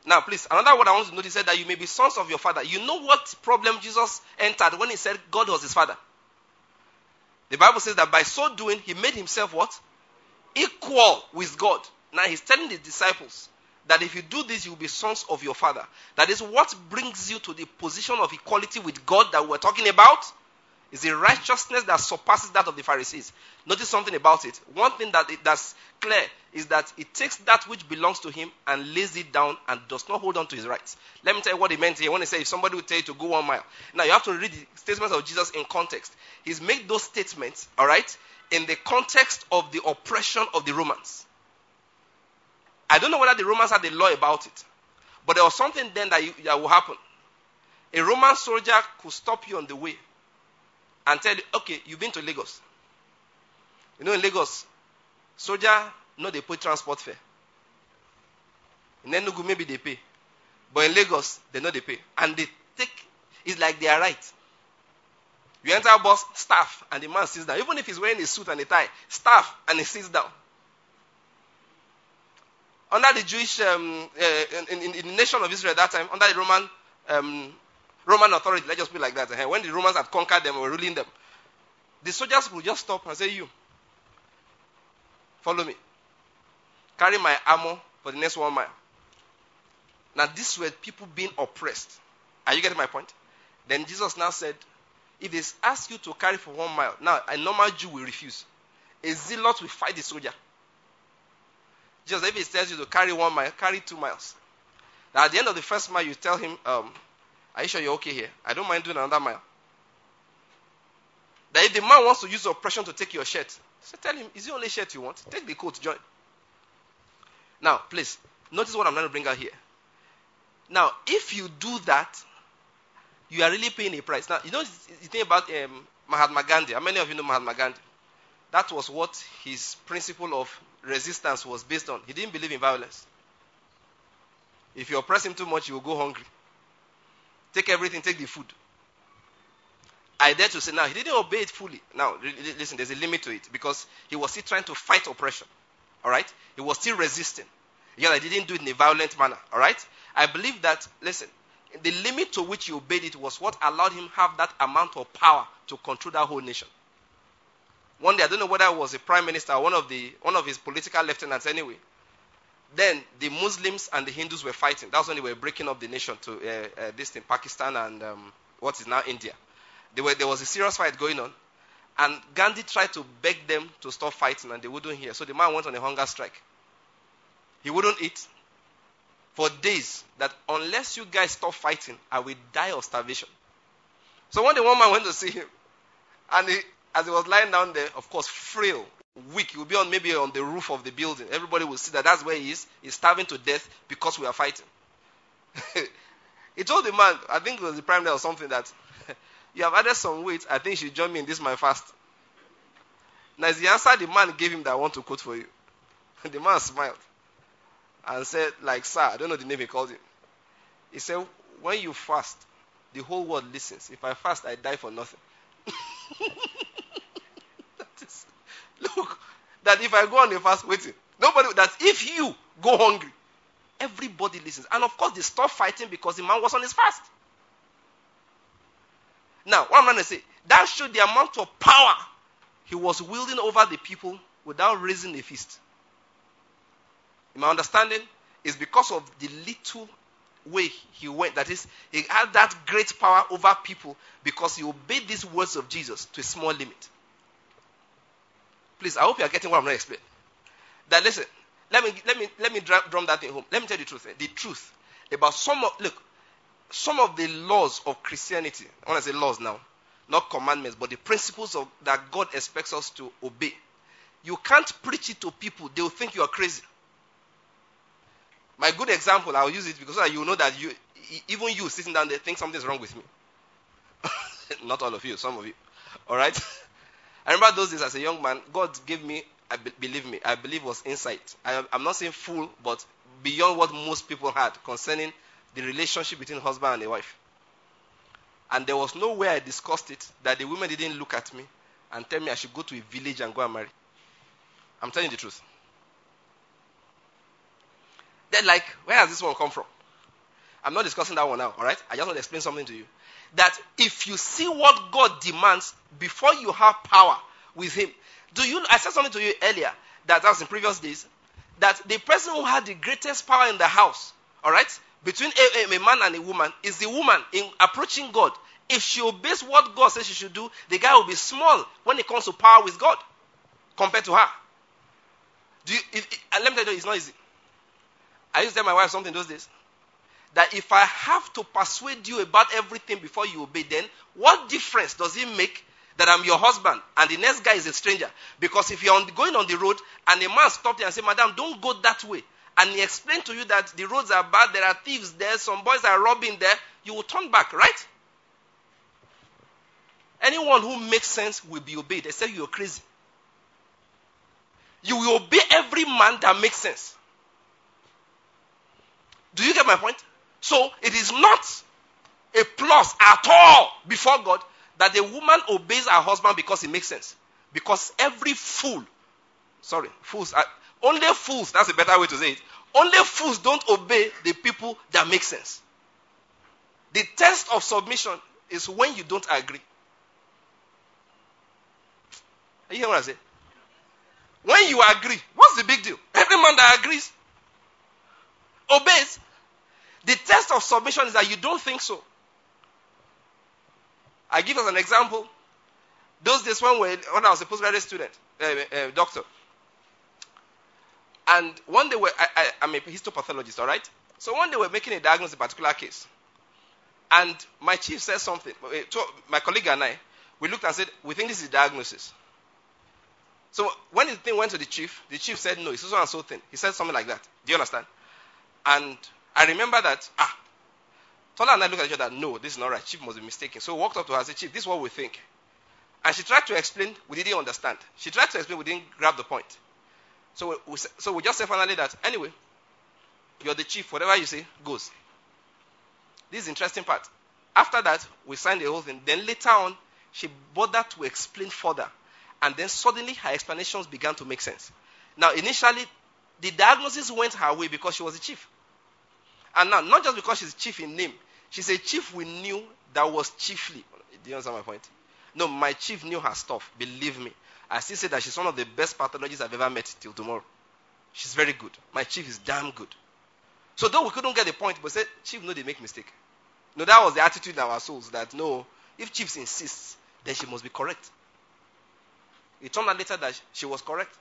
Now, please, another word I want to notice said that you may be sons of your father. You know what problem Jesus entered when he said God was his father? The Bible says that by so doing, he made himself what? Equal with God. Now he's telling the disciples that if you do this, you will be sons of your father. That is what brings you to the position of equality with God that we're talking about. Is a righteousness that surpasses that of the Pharisees. Notice something about it. One thing that's clear is that it takes that which belongs to him and lays it down and does not hold on to his rights. Let me tell you what he meant here when he said if somebody would tell you to go 1 mile. Now you have to read the statements of Jesus in context. He's made those statements, all right, in the context of the oppression of the Romans. I don't know whether the Romans had a law about it, but there was something then that will happen. A Roman soldier could stop you on the way and tell you, okay, you've been to Lagos. You know, in Lagos, soldier, no, they pay transport fare. In Enugu, maybe they pay. But in Lagos, they know they pay. And they take, it's like they are right. You enter a bus, staff, and the man sits down. Even if he's wearing a suit and a tie, staff, and he sits down. Under the Jewish, in the nation of Israel at that time, under the Roman authority, let's just put it like that. When the Romans had conquered them or were ruling them, the soldiers would just stop and say, you, follow me. Carry my armor for the next 1 mile. Now, these were people being oppressed. Are you getting my point? Then Jesus now said, if they ask you to carry for 1 mile, now a normal Jew will refuse. A zealot will fight the soldier. Just if he tells you to carry 1 mile, carry 2 miles. Now, at the end of the first mile, you tell him, are you sure you're okay here? I don't mind doing another mile. That if the man wants to use oppression to take your shirt, so tell him, is it only shirt you want? Take the coat, join. Now, please, notice what I'm trying to bring out here. Now, if you do that, you are really paying a price. Now, you know the thing about Mahatma Gandhi. How many of you know Mahatma Gandhi? That was what his principle of resistance was based on. He didn't believe in violence. If you oppress him too much, he will go hungry. Take everything, take the food. I dare to say now, he didn't obey it fully. Now, listen, there's a limit to it because he was still trying to fight oppression. All right? He was still resisting. Yeah, he didn't do it in a violent manner. All right? I believe that, listen, the limit to which he obeyed it was what allowed him have that amount of power to control that whole nation. One day, I don't know whether it was a prime minister or one of his political lieutenants anyway. Then the Muslims and the Hindus were fighting. That's when they were breaking up the nation to this thing, Pakistan and what is now India. There was a serious fight going on. And Gandhi tried to beg them to stop fighting and they wouldn't hear. So the man went on a hunger strike. He wouldn't eat for days. That unless you guys stop fighting, I will die of starvation. So one day one man went to see him. And as he was lying down there, of course, frail, weak. He will be maybe on the roof of the building. Everybody will see that that's where he is. He's starving to death because we are fighting. He told the man, I think it was the prime minister or something, that you have added some weight. I think you should join me in this my fast. Now, as the answer the man gave him that I want to quote for you. The man smiled and said, like, sir, I don't know the name he called him. He said, when you fast, the whole world listens. If I fast, I die for nothing. Look, that if I go on a fast waiting, that if you go hungry, everybody listens. And of course, they stopped fighting because the man was on his fast. Now, what I'm trying to say, that showed the amount of power he was wielding over the people without raising a fist. In my understanding, is because of the little way he went. That is, he had that great power over people because he obeyed these words of Jesus to a small limit. Please, I hope you are getting what I'm going to explain. That listen, let me drum that thing home. Let me tell you the truth. The truth about some of the laws of Christianity. I want to say laws now, not commandments, but the principles that God expects us to obey. You can't preach it to people; they will think you are crazy. My good example, I'll use it because you will know that even you sitting down there think something's wrong with me. Not all of you, some of you. All right. I remember those days as a young man, God gave me, I believe was insight. I'm not saying full, but beyond what most people had concerning the relationship between husband and a wife. And there was no way I discussed it that the women didn't look at me and tell me I should go to a village and go and marry. I'm telling you the truth. They're like, where has this one come from? I'm not discussing that one now, all right? I just want to explain something to you. That if you see what God demands before you have power with him, I said something to you earlier that was in previous days, that the person who had the greatest power in the house, all right, between a man and a woman, is the woman in approaching God. If she obeys what God says she should do, the guy will be small when it comes to power with God compared to her. And let me tell you, it's not easy. I used to tell my wife something those days, that if I have to persuade you about everything before you obey, then what difference does it make that I'm your husband and the next guy is a stranger? Because if you're going on the road and a man stopped you and said, "Madam, don't go that way," and he explained to you that the roads are bad, there are thieves there, some boys are robbing there, you will turn back, right? Anyone who makes sense will be obeyed, except you're crazy. You will obey every man that makes sense. Do you get my point? So it is not a plus at all before God that a woman obeys her husband because it makes sense. Because every fool, only fools, that's a better way to say it, only fools don't obey the people that make sense. The test of submission is when you don't agree. Are you hearing what I say? When you agree, what's the big deal? Every man that agrees obeys. The test of submission is that you don't think so. I give us an example. Those days when I was a postgraduate student, doctor, and one day I'm a histopathologist, all right? So one day we're making a diagnosis of a particular case, and my chief said something. My colleague and I, we looked and said, "We think this is diagnosis." So when the thing went to the chief said, "No, it's so and so thing." He said something like that. Do you understand? And I remember that, Tola and I looked at each other, "No, this is not right. Chief must be mistaken." So we walked up to her and said, "Chief, this is what we think." And she tried to explain, we didn't understand. She tried to explain, we didn't grab the point. So we just said finally that, anyway, you're the chief, whatever you say, goes. This is the interesting part. After that, we signed the whole thing. Then later on, she bothered to explain further. And then suddenly her explanations began to make sense. Now, initially, the diagnosis went her way because she was the chief. And now, not just because she's chief in name, she's a chief we knew that was chiefly. Do you understand my point? No, my chief knew her stuff. Believe me. I still say that she's one of the best pathologists I've ever met till tomorrow. She's very good. My chief is damn good. So though we couldn't get the point, but said, "Chief, no, they make mistake." No, that was the attitude in our souls, that no, if chiefs insists, then she must be correct. It turned out later that she was correct.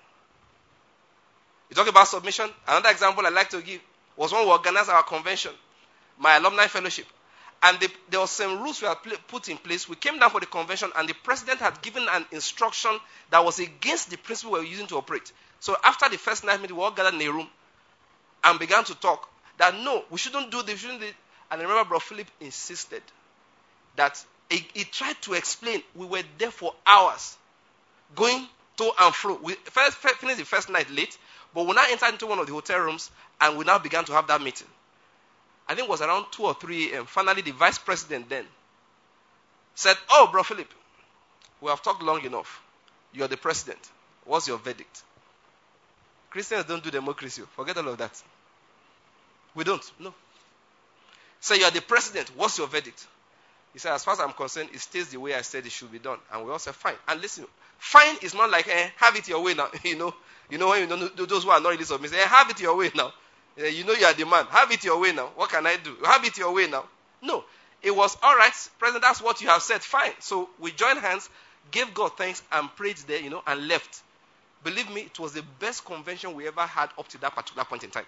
You talk about submission. Another example I like to give was when we organized our convention, my alumni fellowship. And there were some rules we had put in place. We came down for the convention and the president had given an instruction that was against the principle we were using to operate. So after the first night meeting, we all gathered in a room and began to talk that no, we shouldn't do this, And I remember Bro Philip insisted that he tried to explain. We were there for hours, going to and fro. We finished the first night late, but we now entered into one of the hotel rooms and we now began to have that meeting. I think it was around 2 or 3 a.m. Finally, the vice president then said, "Oh, Bro Philip, we have talked long enough. You're the president. What's your verdict?" Christians don't do democracy. Forget all of that. We don't. No. So you're the president. What's your verdict? He said, "As far as I'm concerned, it stays the way I said it should be done." And we all said, "Fine." And listen, fine is not like, have it your way now. You know when you don't know those who are not really submissive, have it your way now. You know you are the man. Have it your way now. What can I do? Have it your way now. No. It was, "All right, President, that's what you have said. Fine." So we joined hands, gave God thanks, and prayed there, and left. Believe me, it was the best convention we ever had up to that particular point in time.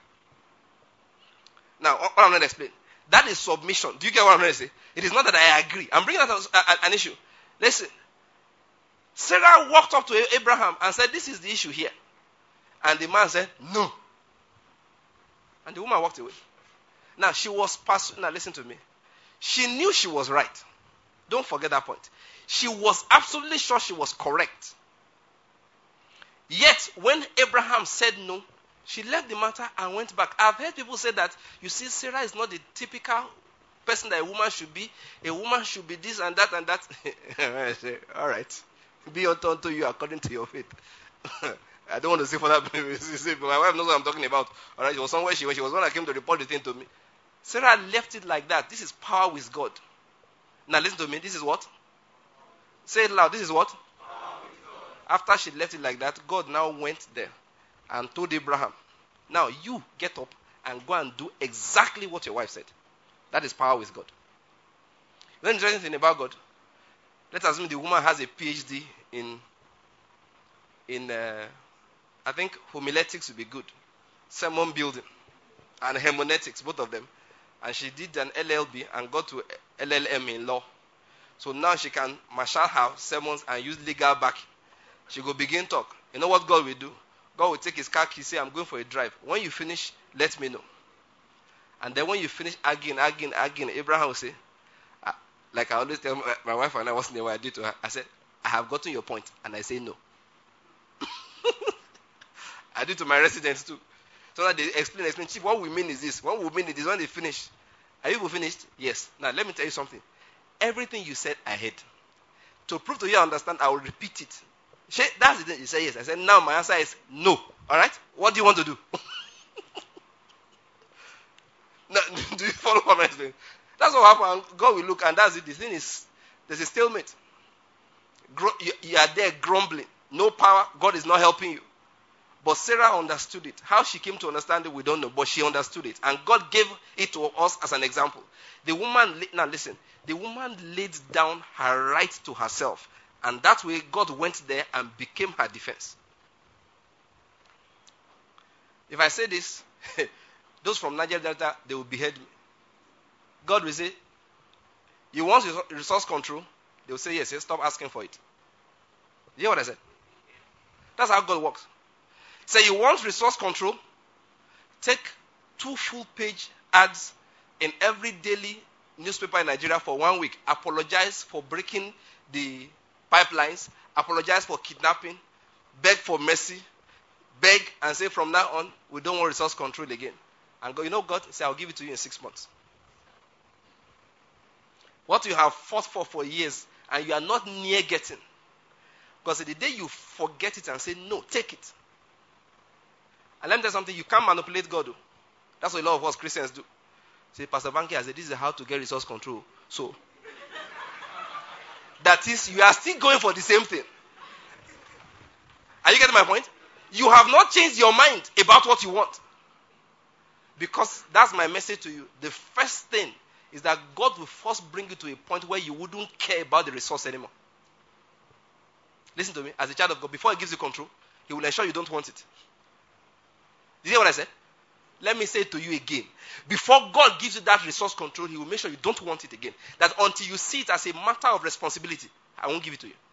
Now, what I'm going to explain. That is submission. Do you get what I'm going to say? It is not that I agree. I'm bringing out an issue. Listen. Sarah walked up to Abraham and said, "This is the issue here." And the man said, "No." And the woman walked away. Now, she was now listen to me. She knew she was right. Don't forget that point. She was absolutely sure she was correct. Yet, when Abraham said no, she left the matter and went back. I've heard people say that, you see, Sarah is not the typical person that a woman should be. A woman should be this and that and that. I say, all right. Be unto you according to your faith. I don't want to say for that, but my wife knows what I'm talking about. All right, she was somewhere she was one that came to report the thing to me. Sarah left it like that. This is power with God. Now listen to me. This is what? Say it loud. This is what? After she left it like that, God now went there and told Abraham, now you get up and go and do exactly what your wife said. That is power with God. You know the interesting thing about God? Let's assume the woman has a PhD in I think homiletics would be good. Sermon building and hermeneutics, both of them. And she did an LLB and got to LLM in law. So now she can marshal her sermons and use legal backing. She will begin talk. You know what God will do? God will take his car key, say, I'm going for a drive. When you finish, let me know. And then when you finish arguing, Abraham will say, like I always tell my wife and I, once in a while I did to her, I said, I have gotten your point. And I say no. I do to my residents too. So that they explain, Chief, what we mean is this. What we mean is this when they finish. Are you finished? Yes. Now let me tell you something. Everything you said, I heard. To prove to you I understand, I will repeat it. That's the thing. You say yes. I said, now my answer is no. Alright? What do you want to do? Now, do you follow what I'm saying? That's what happened. God will look and that's it. The thing is, there's a stalemate. You are there grumbling. No power. God is not helping you. But Sarah understood it. How she came to understand it, we don't know. But she understood it. And God gave it to us as an example. The woman, now listen. The woman laid down her right to herself. And that way, God went there and became her defense. If I say this, those from Niger Delta, they will behead me. God will say, you want resource control? They will say, yes, stop asking for it. You hear what I said? That's how God works. Say you want resource control? Take 2 full-page ads in every daily newspaper in Nigeria for 1 week. Apologize for breaking the pipelines. Apologize for kidnapping. Beg for mercy. Beg and say from now on, we don't want resource control again. And God, you know God? Say, I'll give it to you in 6 months. What you have fought for years and you are not near getting. Because the day you forget it and say, no, take it. And let me tell you something, you can't manipulate God. That's what a lot of us Christians do. Say, Pastor Banky has said, this is how to get resource control. So, that is, you are still going for the same thing. Are you getting my point? You have not changed your mind about what you want. Because that's my message to you. The first thing is that God will first bring you to a point where you wouldn't care about the resource anymore. Listen to me. As a child of God, before he gives you control, he will ensure you don't want it. Did you hear what I said? Let me say it to you again. Before God gives you that resource control, he will make sure you don't want it again. That until you see it as a matter of responsibility, I won't give it to you.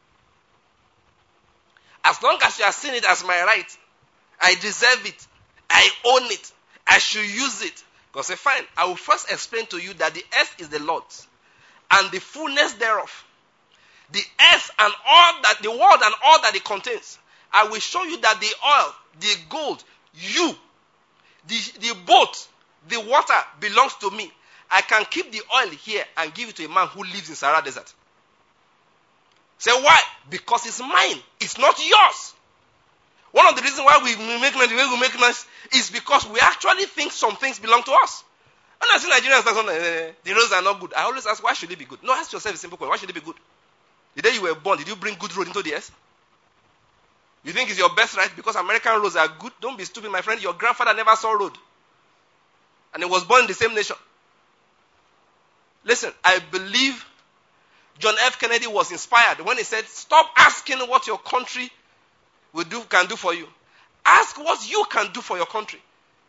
As long as you are seeing it as my right, I deserve it, I own it, I should use it. God said, fine, I will first explain to you that the earth is the Lord's and the fullness thereof. The earth and all that, the world and all that it contains. I will show you that the oil, the gold, you, the boat, the water belongs to me. I can keep the oil here and give it to a man who lives in Sahara Desert. Say why? Because it's mine. It's not yours. One of the reasons why we make noise the way we make noise is because we actually think some things belong to us. When I see Nigerians say the roads are not good, I always ask, why should it be good? No, ask yourself a simple question. Why should it be good? The day you were born, did you bring good road into the earth? You think it's your best right because American roads are good? Don't be stupid, my friend. Your grandfather never saw road. And he was born in the same nation. Listen, I believe John F. Kennedy was inspired when he said, stop asking what your country can do for you. Ask what you can do for your country.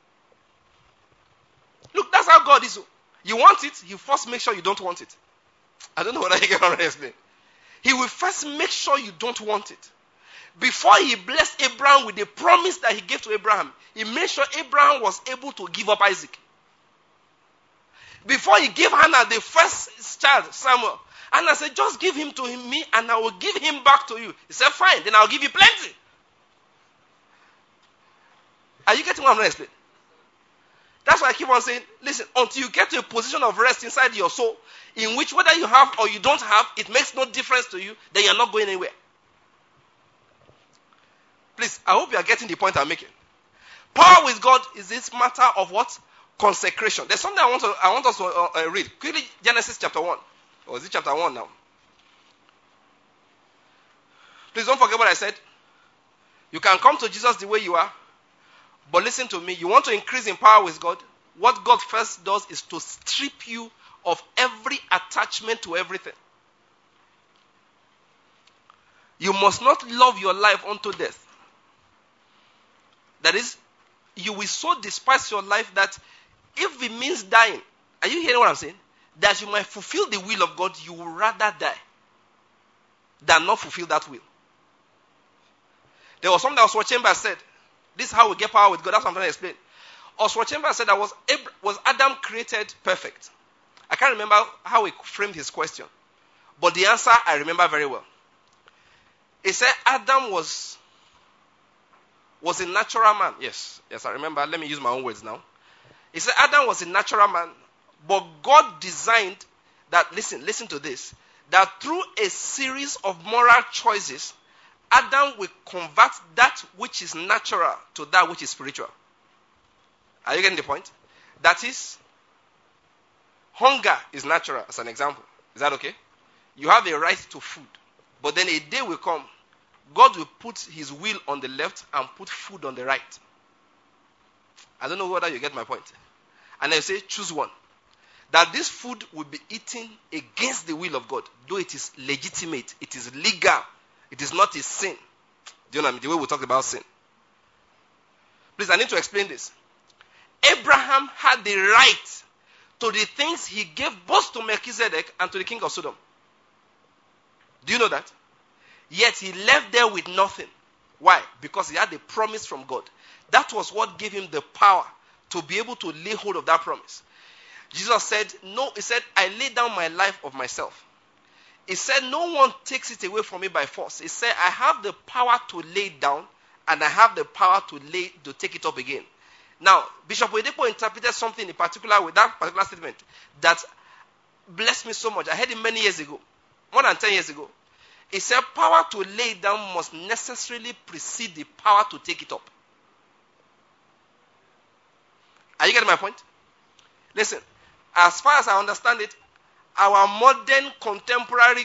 Look, that's how God is. You want it, he first make sure you don't want it. I don't know whether you can already explain. He will first make sure you don't want it. Before he blessed Abraham with the promise that he gave to Abraham, he made sure Abraham was able to give up Isaac. Before he gave Hannah the first child, Samuel, Hannah said, just give him to me and I will give him back to you. He said, fine, then I'll give you plenty. Are you getting what I'm going to explain? That's why I keep on saying, listen, until you get to a position of rest inside your soul, in which whether you have or you don't have, it makes no difference to you, then you're not going anywhere. Please, I hope you are getting the point I'm making. Power with God is this matter of what? consecration. There's something I want us to read. Quickly, Genesis chapter 1. Or is it chapter 1 now? Please don't forget what I said. You can come to Jesus the way you are. But listen to me. You want to increase in power with God? What God first does is to strip you of every attachment to everything. You must not love your life unto death. That is, you will so despise your life that if it means dying, are you hearing what I'm saying? That you might fulfill the will of God, you will rather die than not fulfill that will. There was something that Oswald Chambers said. This is how we get power with God. That's what I'm trying to explain. Oswald Chambers said that was Adam created perfect? I can't remember how he framed his question. But the answer I remember very well. He said Adam was a natural man. Yes, I remember. Let me use my own words now. He said Adam was a natural man, but God designed that, listen to this, that through a series of moral choices, Adam will convert that which is natural to that which is spiritual. Are you getting the point? That is, hunger is natural, as an example. Is that okay? You have a right to food. But then a day will come, God will put his will on the left and put food on the right. I don't know whether you get my point. And I say, choose one. That this food will be eaten against the will of God, though it is legitimate, it is legal, it is not a sin. Do you know what I mean? The way we talk about sin. Please, I need to explain this. Abraham had the right to the things he gave both to Melchizedek and to the king of Sodom. Do you know that? Yet he left there with nothing. Why? Because he had a promise from God. That was what gave him the power to be able to lay hold of that promise. Jesus said, no, he said, I lay down my life of myself. He said, no one takes it away from me by force. He said, I have the power to lay it down and I have the power to take it up again. Now, Bishop Oyedepo interpreted something in particular with that particular statement that blessed me so much. I heard it many years ago, more than 10 years ago. He said, power to lay it down must necessarily precede the power to take it up. Are you getting my point? Listen, as far as I understand it, our modern contemporary,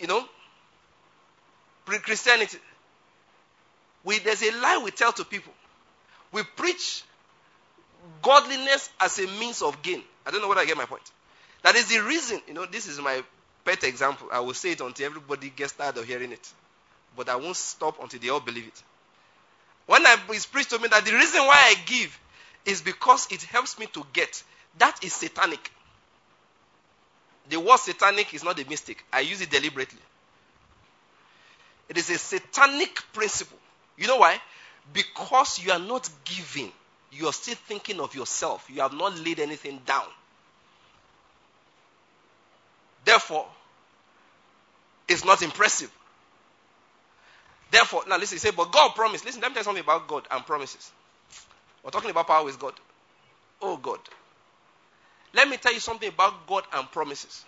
Christianity, there's a lie we tell to people. We preach godliness as a means of gain. I don't know whether I get my point. That is the reason, this is my pet example. I will say it until everybody gets tired of hearing it. But I won't stop until they all believe it. When it's preached to me that the reason why I give is because it helps me to get, that is satanic. The word satanic is not a mistake. I use it deliberately. It is a satanic principle. You know why? Because you are not giving. You are still thinking of yourself. You have not laid anything down. Therefore, it's not impressive. Therefore, now listen, you say, but God promised. Listen, let me tell you something about God and promises. We're talking about power with God. Oh God. Let me tell you something about God and promises.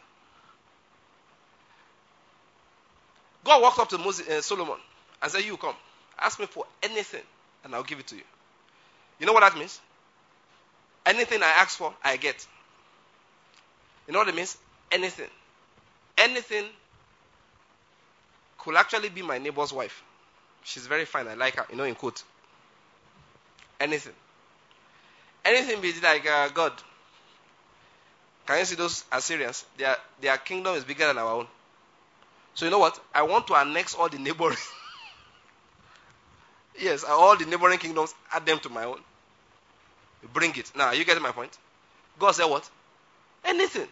God walked up to Solomon and said, you come. Ask me for anything and I'll give it to you. You know what that means? Anything I ask for, I get. You know what it means? Anything. Anything could actually be my neighbor's wife. She's very fine. I like her. In quote. Anything. Anything be like, God. Can you see those Assyrians? Their kingdom is bigger than our own. So you know what? I want to annex all the neighboring. Yes, all the neighboring kingdoms, add them to my own. Bring it. Now, are you getting my point? God said what? Anything.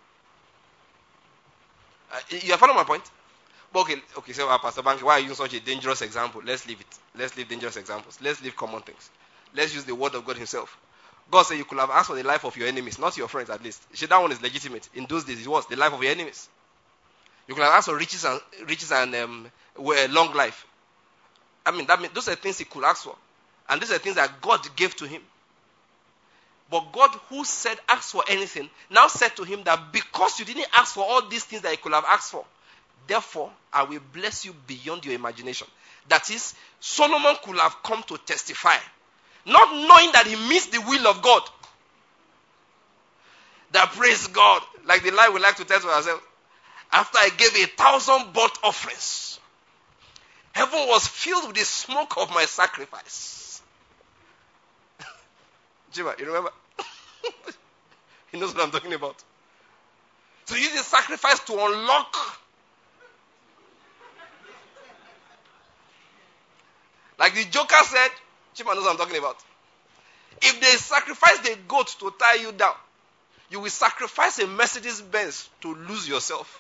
You are following my point? But okay, so Pastor Banky, why are you using such a dangerous example? Let's leave it. Let's leave dangerous examples. Let's leave common things. Let's use the word of God himself. God said you could have asked for the life of your enemies, not your friends at least. That one is legitimate. In those days, it was the life of your enemies. You could have asked for riches and long life. Those are things he could ask for. And these are things that God gave to him. But God, who said ask for anything, now said to him that because you didn't ask for all these things that you could have asked for, therefore I will bless you beyond your imagination. That is, Solomon could have come to testify, not knowing that he missed the will of God. That praise God. Like the lie we like to tell to ourselves. After I gave 1,000 burnt offerings, heaven was filled with the smoke of my sacrifice. Jima, you remember? He knows what I'm talking about. So use the sacrifice to unlock. Like the Joker said, Chima knows what I'm talking about. If they sacrifice the goat to tie you down, you will sacrifice a Mercedes Benz to lose yourself.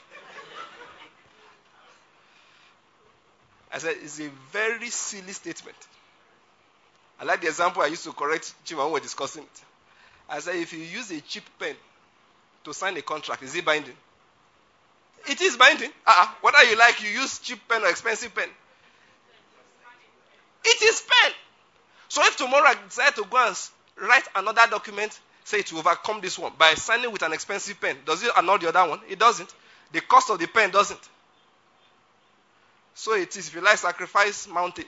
I said, it's a very silly statement. I like the example I used to correct Chima when we were discussing it. I said, if you use a cheap pen to sign a contract, is it binding? It is binding. Whether you like, you use cheap pen or expensive pen. It is pen. So if tomorrow I decide to go and write another document, say to overcome this one, by signing with an expensive pen, does it annul the other one? It doesn't. The cost of the pen doesn't. So it is, if you like, sacrifice mountain.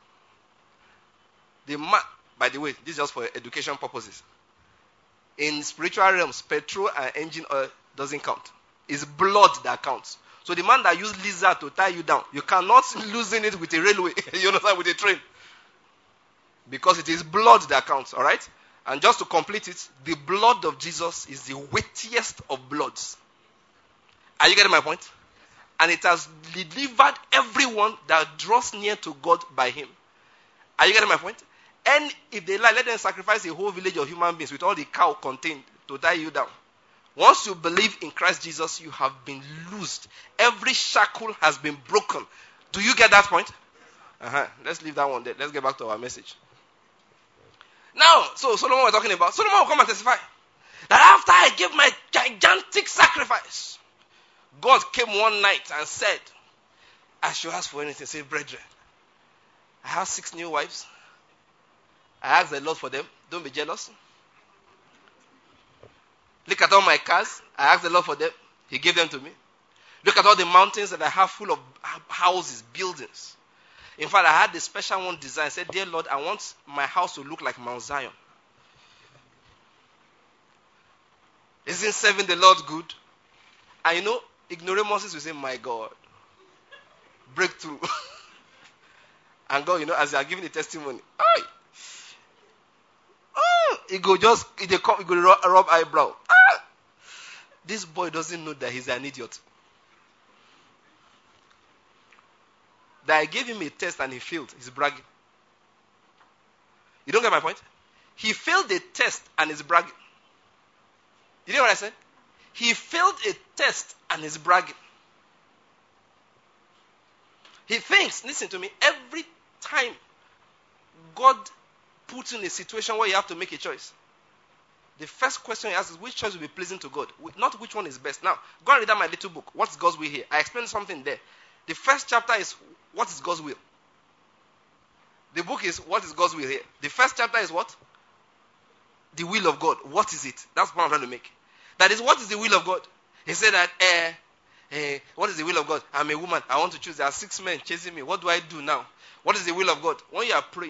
By the way, this is just for education purposes. In spiritual realms, petrol and engine oil doesn't count. It's blood that counts. So the man that used lizard to tie you down, you cannot loosen it with a railway, you understand, with a train. Because it is blood that counts, all right? And just to complete it, the blood of Jesus is the weightiest of bloods. Are you getting my point? And it has delivered everyone that draws near to God by him. Are you getting my point? And if they like, let them sacrifice a whole village of human beings with all the cow contained to tie you down. Once you believe in Christ Jesus, you have been loosed. Every shackle has been broken. Do you get that point? Let's leave that one there. Let's get back to our message. Now, so Solomon we're talking about. Solomon will come and testify that after I gave my gigantic sacrifice, God came one night and said, I should ask for anything. Say, brethren, I have 6 new wives. I asked the Lord for them. Don't be jealous. Look at all my cars. I asked the Lord for them. He gave them to me. Look at all the mountains that I have full of houses, buildings. In fact, I had the special one designed. I said, dear Lord, I want my house to look like Mount Zion. Isn't serving the Lord good? And you know, ignoramuses will say, my God. Breakthrough. And God, you know, as they are giving the testimony, he go rub eyebrow. This boy doesn't know that he's an idiot. That I gave him a test and he failed. He's bragging. You don't get my point? He failed the test and he's bragging. You know what I said? He failed a test and he's bragging. He thinks, listen to me, every time God puts you in a situation where you have to make a choice, the first question he asks is, which choice will be pleasing to God? Not which one is best. Now, go and read out my little book, What's God's Will Here? I explained something there. The first chapter is, what is God's will? The book is, what is God's will here? The first chapter is what? The will of God. What is it? That's what I'm trying to make. That is, what is the will of God? He said that, what is the will of God? I'm a woman. I want to choose. There are 6 men chasing me. What do I do now? What is the will of God? When you are praying,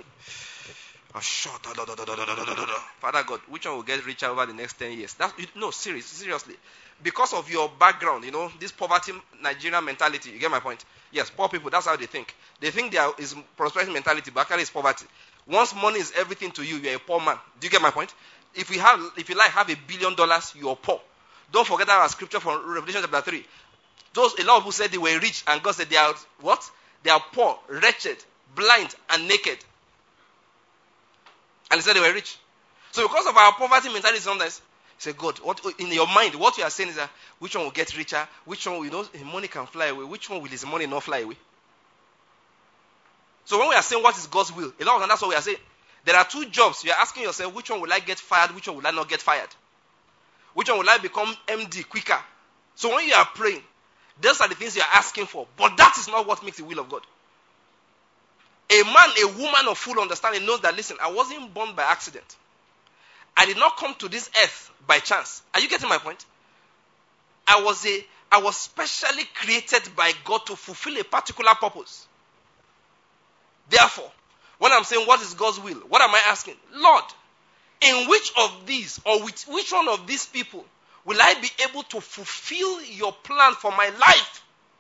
Father God, which one will get richer over the next 10 years? No, seriously. Because of your background, you know, this poverty Nigerian mentality, you get my point? Yes, poor people, that's how they think. They think there is prosperity mentality, but actually it's poverty. Once money is everything to you, you're a poor man. Do you get my point? If you like have $1 billion, you're poor. Don't forget our scripture from Revelation chapter 3. A lot of people said they were rich, and God said they are what? They are poor, wretched, blind, and naked. And he said they were rich. So because of our poverty mentality sometimes, say, God, what in your mind, what you are saying is that which one will get richer, which one, his money can fly away, which one will his money not fly away? So when we are saying what is God's will, a lot of times that's what we are saying. There are 2 jobs. You are asking yourself, which one will I get fired, which one will I not get fired? Which one will I become MD quicker? So when you are praying, those are the things you are asking for. But that is not what makes the will of God. A man, a woman of full understanding knows that, listen, I wasn't born by accident. I did not come to this earth by chance. Are you getting my point? I was specially created by God to fulfill a particular purpose. Therefore, when I'm saying what is God's will, what am I asking? Lord, in which of these, or with which one of these people Will I be able to fulfill your plan for my life?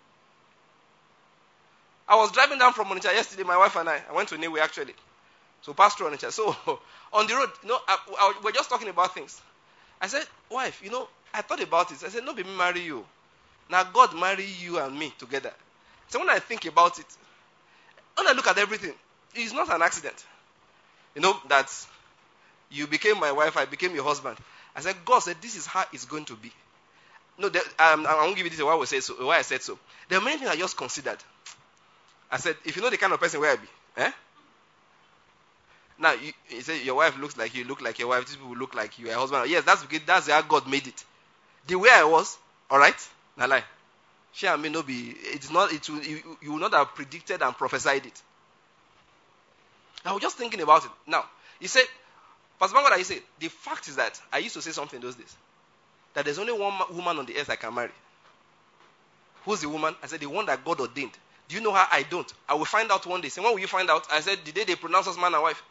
I was driving down from Onitsha yesterday, my wife and I went to Niue actually. So passed through Onitsha. So on the road, we're just talking about things. I said, wife, I thought about it. I said, no, be me marry you. Now God marry you and me together. So when I think about it, when I look at everything, it's not an accident. That you became my wife, I became your husband. I said, God said, this is how it's going to be. No, I won't give you this why I said so. There are many things I just considered. I said, if you know the kind of person where I be, Now, you say your wife looks like you, look like your wife, these people look like you, your husband. Yes, that's because that's how God made it. The way I was, all right? Now, lie. She and me no be, it's not, you will not have predicted and prophesied it. I was just thinking about it. Now, he said, Pastor Bangoda, he said, the fact is that, I used to say something those days, that there's only one woman on the earth I can marry. Who's the woman? I said, the one that God ordained. Do you know how I don't? I will find out one day. Say, when will you find out? I said, the day they pronounce us man and wife.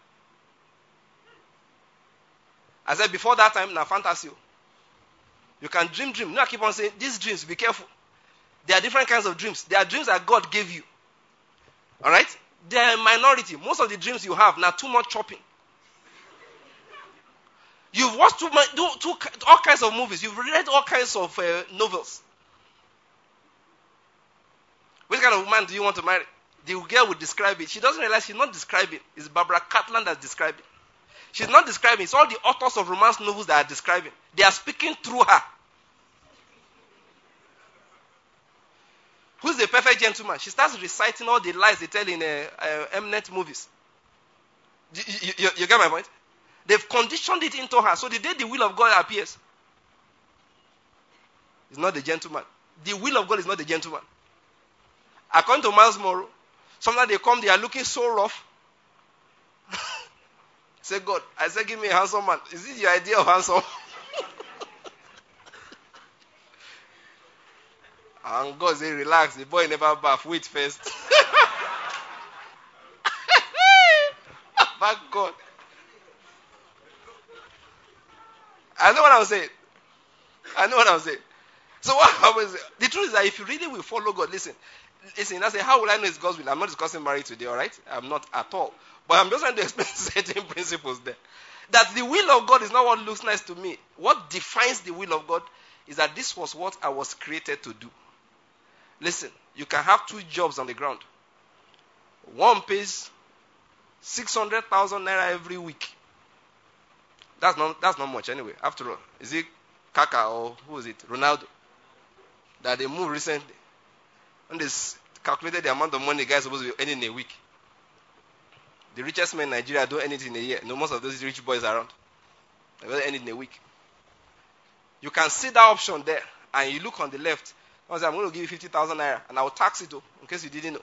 I said, before that time, now fantasy. You can dream. No, I keep on saying, these dreams, be careful. There are different kinds of dreams. There are dreams that God gave you. All right? They are a minority. Most of the dreams you have, now too much chopping. You've watched all kinds of movies. You've read all kinds of novels. Which kind of woman do you want to marry? The girl will describe it. She doesn't realize she's not describing. It's Barbara Catlin that's describing. She's not describing. It's all the authors of romance novels that are describing. They are speaking through her. Who's the perfect gentleman? She starts reciting all the lies they tell in Mnet movies. You get my point? They've conditioned it into her. So the day the will of God appears, it's not the gentleman. The will of God is not the gentleman. According to Miles Monroe, sometimes they come, they are looking so rough. Say, God, I said, give me a handsome man. Is this your idea of handsome? And God say, relax, the boy never bath, wait first. Thank God. I know what I'm saying. So what happens? The truth is that if you really will follow God, listen, I say, how will I know it's God's will? I'm not discussing marriage today, all right? I'm not at all. But I'm just trying to explain certain principles there. That the will of God is not what looks nice to me. What defines the will of God is that this was what I was created to do. Listen, you can have 2 jobs on the ground. One pays 600,000 naira every week. That's not much anyway. After all, is it Kaka or who is it? Ronaldo. That they moved recently. And they calculated the amount of money the guy is supposed to be earning in a week. The richest men in Nigeria don't earn it in a year. No, most of those rich boys around. They don't earn it in a week. You can see that option there, and you look on the left. I say, I'm going to give you 50,000 naira, and I will tax it, in case you didn't know.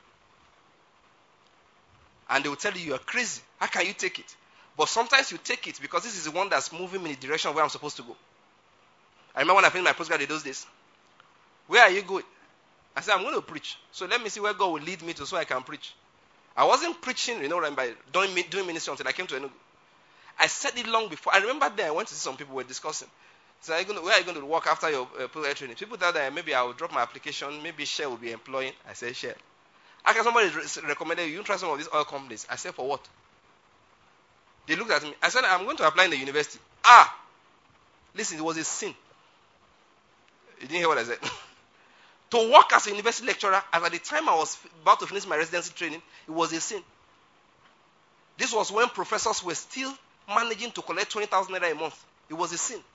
And they will tell you you are crazy. How can you take it? But sometimes you take it because this is the one that's moving me in the direction where I'm supposed to go. I remember when I finished my postgraduate those days. Where are you going? I said, I'm going to preach. So let me see where God will lead me to so I can preach. I wasn't preaching, by doing ministry until I came to Enugu. I said it long before. I remember then I went to see some people were discussing. So where are you going to work after your postgraduate training? People thought that maybe I will drop my application. Maybe Shell will be employing. I said, Shell. After somebody recommended you try some of these oil companies. I said, for what? They looked at me. I said, I'm going to apply in the university. Listen, it was a sin. You didn't hear what I said? To work as a university lecturer, as at the time I was about to finish my residency training, it was a sin. This was when professors were still managing to collect 20,000 naira a month. It was a sin.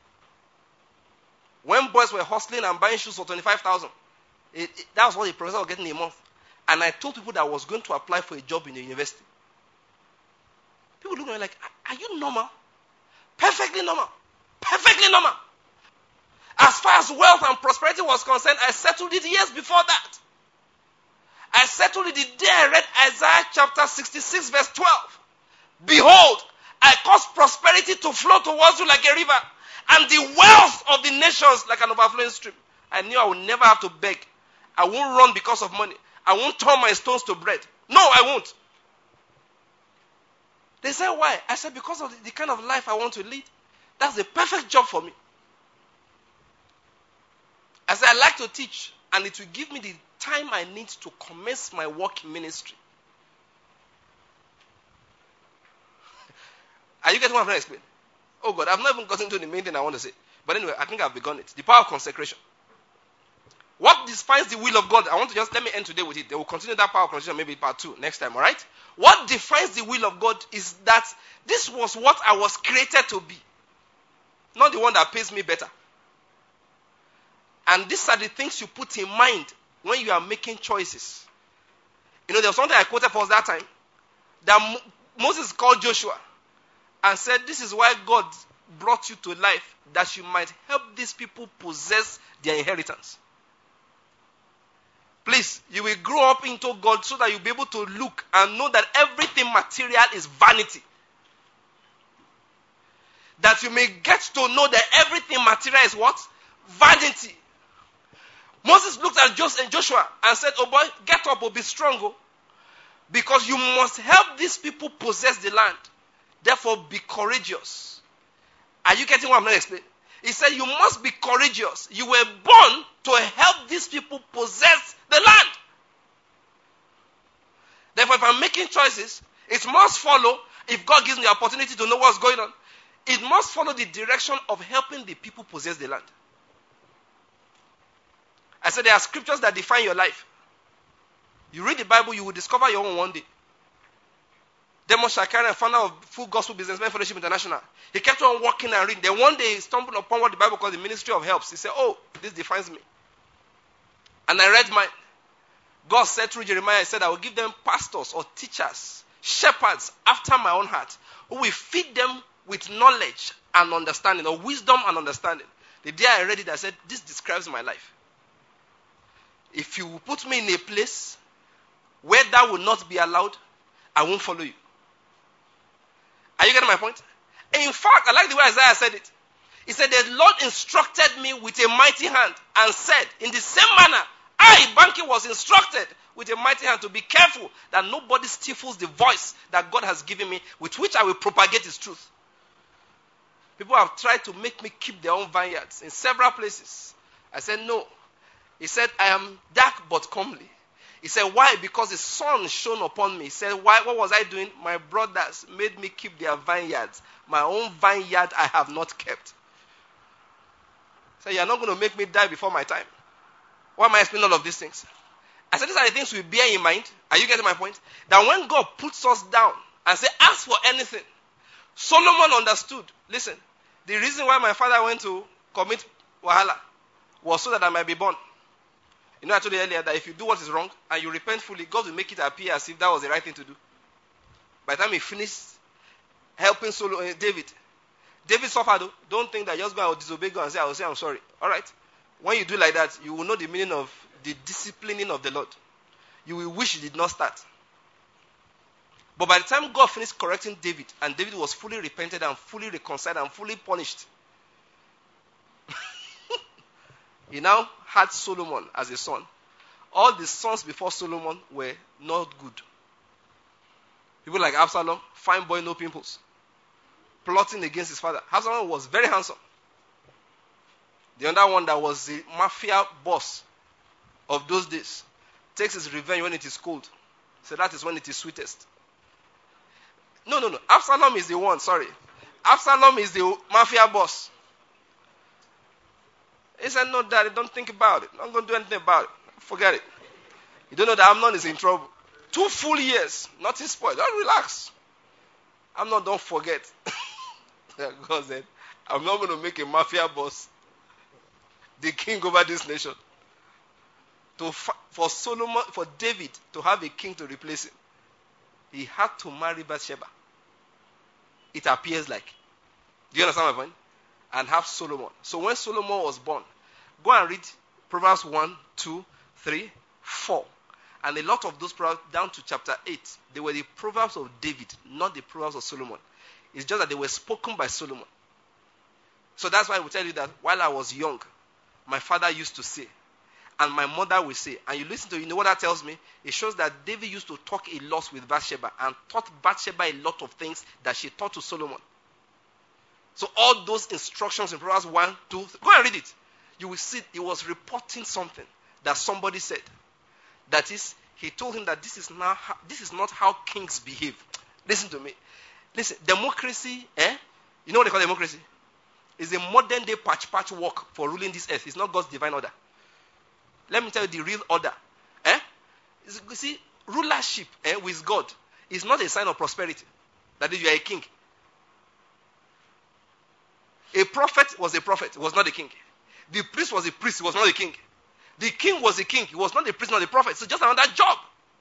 When boys were hustling and buying shoes for 25,000, that was what the professor was getting a month. And I told people that I was going to apply for a job in the university. People look at me like, are you normal? Perfectly normal. Perfectly normal. As far as wealth and prosperity was concerned, I settled it years before that. I settled it the day I read Isaiah chapter 66 verse 12. Behold, I cause prosperity to flow towards you like a river, and the wealth of the nations like an overflowing stream. I knew I would never have to beg. I won't run because of money. I won't turn my stones to bread. No, I won't. They said, why? I said, because of the kind of life I want to lead. That's the perfect job for me. I said, I like to teach, and it will give me the time I need to commence my work in ministry. Are you getting what I'm trying to explain? Oh God, I've not even gotten to the main thing I want to say. But anyway, I think I've begun it. The power of consecration. What defines the will of God? I want to just, let me end today with it. They will continue that power of consecration, maybe part 2 next time, alright? What defines the will of God is that this was what I was created to be. Not the one that pays me better. And these are the things you put in mind when you are making choices. You know, there was something I quoted for us that time. That Moses called Joshua and said, this is why God brought you to life, that you might help these people possess their inheritance. Please, you will grow up into God so that you'll be able to look and know that everything material is vanity. That you may get to know that everything material is what? Vanity. Moses looked at Joshua and said, oh boy, get up, oh, be strong, oh, because you must help these people possess the land. Therefore, be courageous. Are you getting what I'm not explaining? He said, you must be courageous. You were born to help these people possess the land. Therefore, if I'm making choices, it must follow, if God gives me the opportunity to know what's going on, it must follow the direction of helping the people possess the land. I said there are scriptures that define your life. You read the Bible, you will discover your own one day. Demos Shakarian, founder of Full Gospel Businessmen Fellowship International, he kept on walking and reading. Then one day he stumbled upon what the Bible calls the ministry of helps. He said, oh, this defines me. And I read mine. God said through Jeremiah, he said, I will give them pastors or teachers, shepherds after my own heart, who will feed them with knowledge and understanding, or wisdom and understanding. The day I read it, I said, this describes my life. If you put me in a place where that will not be allowed, I won't follow you. Are you getting my point? In fact, I like the way Isaiah said it. He said, the Lord instructed me with a mighty hand and said, in the same manner, I, Banky, was instructed with a mighty hand to be careful that nobody stifles the voice that God has given me, with which I will propagate his truth. People have tried to make me keep their own vineyards in several places. I said, no. He said, I am dark but comely. He said, why? Because the sun shone upon me. He said, why? What was I doing? My brothers made me keep their vineyards. My own vineyard I have not kept. He said, you're not going to make me die before my time. Why am I explaining all of these things? I said, these are the things we bear in mind. Are you getting my point? That when God puts us down and says, ask for anything. Solomon understood. Listen, the reason why my father went to commit wahala was so that I might be born. You know, I told you earlier that if you do what is wrong and you repent fully, God will make it appear as if that was the right thing to do. By the time he finished helping David suffered. Don't think that just go and disobey God and say, I will say I'm sorry. All right. When you do like that, you will know the meaning of the disciplining of the Lord. You will wish it did not start. But by the time God finished correcting David, and David was fully repented and fully reconciled and fully punished, he now had Solomon as a son. All the sons before Solomon were not good. People like Absalom, fine boy, no pimples, plotting against his father. Absalom was very handsome. The other one that was the mafia boss of those days takes his revenge when it is cold. So that is when it is sweetest. No. Absalom is the one, sorry. Absalom is the mafia boss. He said, no, Daddy, don't think about it. I'm not going to do anything about it. Forget it. You don't know that Amnon is in trouble. 2 full years, nothing spoiled. Don't relax. Amnon, don't forget. God said, I'm not going to make a mafia boss the king over this nation. For David to have a king to replace him, he had to marry Bathsheba. It appears like. Do you understand my point? And have Solomon. So when Solomon was born, go and read Proverbs 1, 2, 3, 4. And a lot of those Proverbs down to chapter 8, they were the Proverbs of David, not the Proverbs of Solomon. It's just that they were spoken by Solomon. So that's why I will tell you that while I was young, my father used to say, and my mother will say, and you listen to it, you know what that tells me? It shows that David used to talk a lot with Bathsheba and taught Bathsheba a lot of things that she taught to Solomon. So all those instructions in Proverbs 1, 2, 3, go and read it. you will see he was reporting something that somebody said. That is, he told him that this is not how kings behave. Listen to me. Listen, democracy, you know what they call democracy? It's a modern day patch work for ruling this earth. It's not God's divine order. Let me tell you the real order. You see, rulership with God is not a sign of prosperity. That is, you are a king. A prophet was a prophet, was not a king. The priest was a priest, he was not a king. The king was a king, he was not a priest, not a prophet. So just another job.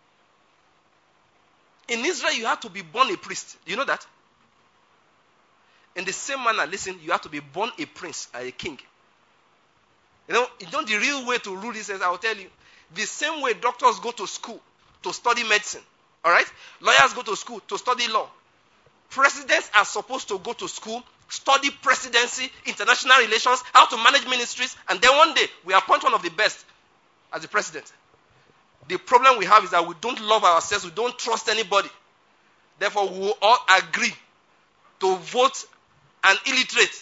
In Israel, you have to be born a priest. Do you know that? In the same manner, listen, you have to be born a prince, a king. You know the real way to rule this is, I will tell you, the same way doctors go to school to study medicine. All right? Lawyers go to school to study law. Presidents are supposed to go to school, study presidency, international relations, how to manage ministries, and then one day we appoint one of the best as the president. The problem we have is that we don't love ourselves, we don't trust anybody. Therefore, we will all agree to vote an illiterate.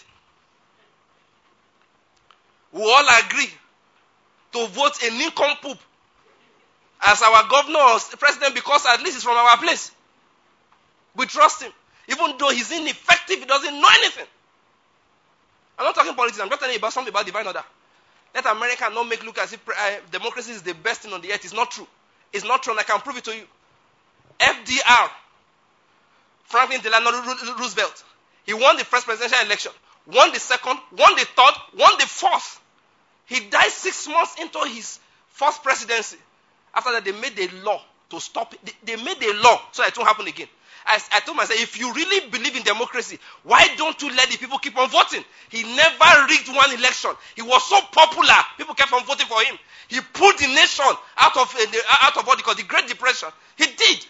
We will all agree to vote a nincompoop as our governor or president because at least he's from our place. We trust him. Even though he's ineffective, he doesn't know anything. I'm not talking politics, I'm just telling you about something about divine order. Let America not make look as if democracy is the best thing on the earth. It's not true. It's not true, and I can prove it to you. FDR, Franklin Delano Roosevelt, he won the first presidential election, won the second, won the third, won the fourth. He died 6 months into his first presidency. After that, they made a law to stop it. They made a law so that it won't happen again. I told myself, if you really believe in democracy, why don't you let the people keep on voting? He never rigged one election. He was so popular, people kept on voting for him. He pulled the nation out of what they call the Great Depression. He did.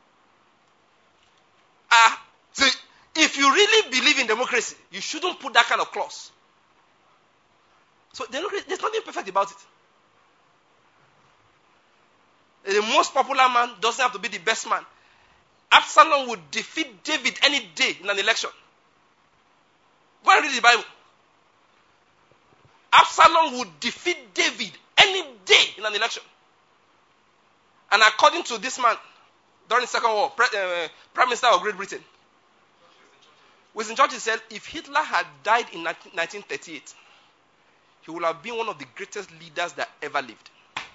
So if you really believe in democracy, you shouldn't put that kind of clause. So democracy, there's nothing perfect about it. The most popular man doesn't have to be the best man. Absalom would defeat David any day in an election. Go and read the Bible. Absalom would defeat David any day in an election. And according to this man, during the Second War, Prime Minister of Great Britain, Winston Churchill said, if Hitler had died in 1938, he would have been one of the greatest leaders that ever lived.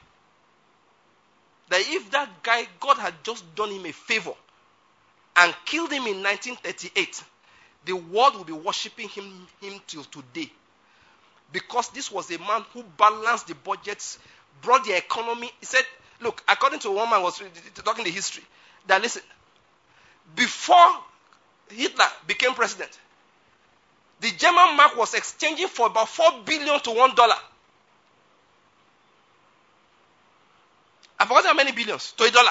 That if that guy, God had just done him a favor and killed him in 1938, the world will be worshipping him till today. Because this was a man who balanced the budgets, brought the economy. He said, look, according to one man was talking the history, that listen, before Hitler became president, the German mark was exchanging for about 4 billion to $1. I forgot how many billions to $1.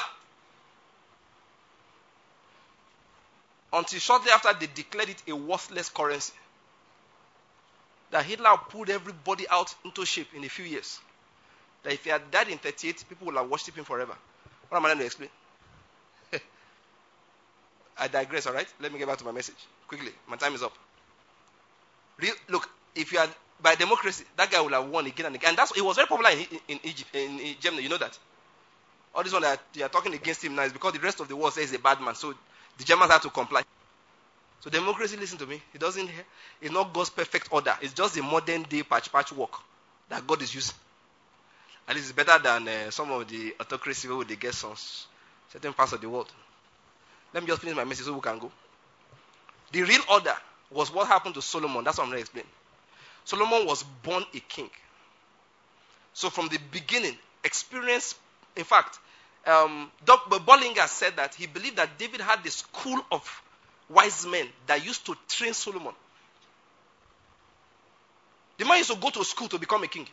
Until shortly after they declared it a worthless currency. That Hitler pulled everybody out into shape in a few years. That if he had died in 1938, people would have worshipped him forever. What am I going to explain? I digress, alright? Let me get back to my message. Quickly, my time is up. Look, if you had, by democracy, that guy would have won again and again. And it was very popular in Egypt, in Germany, you know that? All this one that they are talking against him now is because the rest of the world says he's a bad man. So the Germans have to comply. So democracy, listen to me, it's not God's perfect order. It's just a modern day patch work that God is using. At least it's better than some of the autocracy where they get some certain parts of the world. Let me just finish my message so we can go. The real order was what happened to Solomon. That's what I'm going to explain. Solomon was born a king. So from the beginning, experience, in fact, Bollinger said that he believed that David had the school of wise men that used to train Solomon. The man used to go to school to become a king.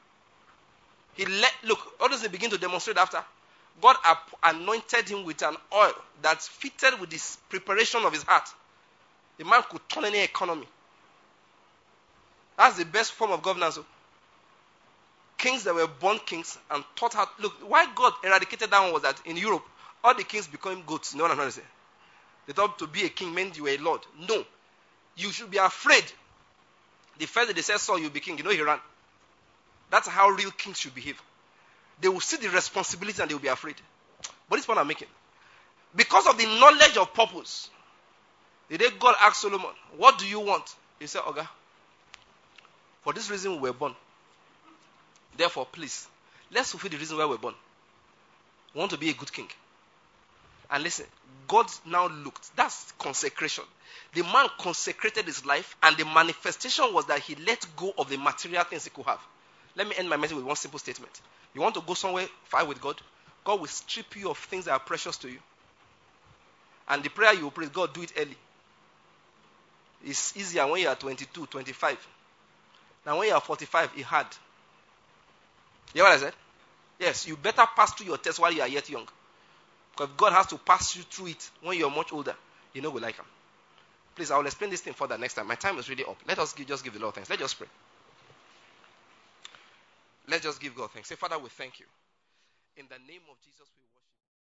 Look, what does he begin to demonstrate after? God anointed him with an oil that fitted with the preparation of his heart. The man could turn any economy. That's the best form of governance. Kings that were born kings and taught how. Look, why God eradicated that one was that in Europe, all the kings became goats. You know what I'm trying to say? They thought to be a king meant you were a lord. No. You should be afraid. The first day they said, Saul, you'll be king. You know he ran. That's how real kings should behave. They will see the responsibility and they will be afraid. But this point I'm making. Because of the knowledge of purpose, the day God asked Solomon, what do you want? He said, Oga, for this reason we were born. Therefore, please, let's fulfill the reason why we're born. We want to be a good king. And listen, God now looked. That's consecration. The man consecrated his life, and the manifestation was that he let go of the material things he could have. Let me end my message with one simple statement. You want to go somewhere far with God? God will strip you of things that are precious to you. And the prayer you will pray, God, do it early. It's easier when you are 22, 25. Now when you are 45, it's hard. You know what I said? Yes, you better pass through your test while you are yet young. Because if God has to pass you through it when you're much older, you know we like him. Please, I will explain this thing further next time. My time is really up. Let us just give the Lord thanks. Let's just pray. Let's just give God thanks. Say, Father, we thank you. In the name of Jesus, we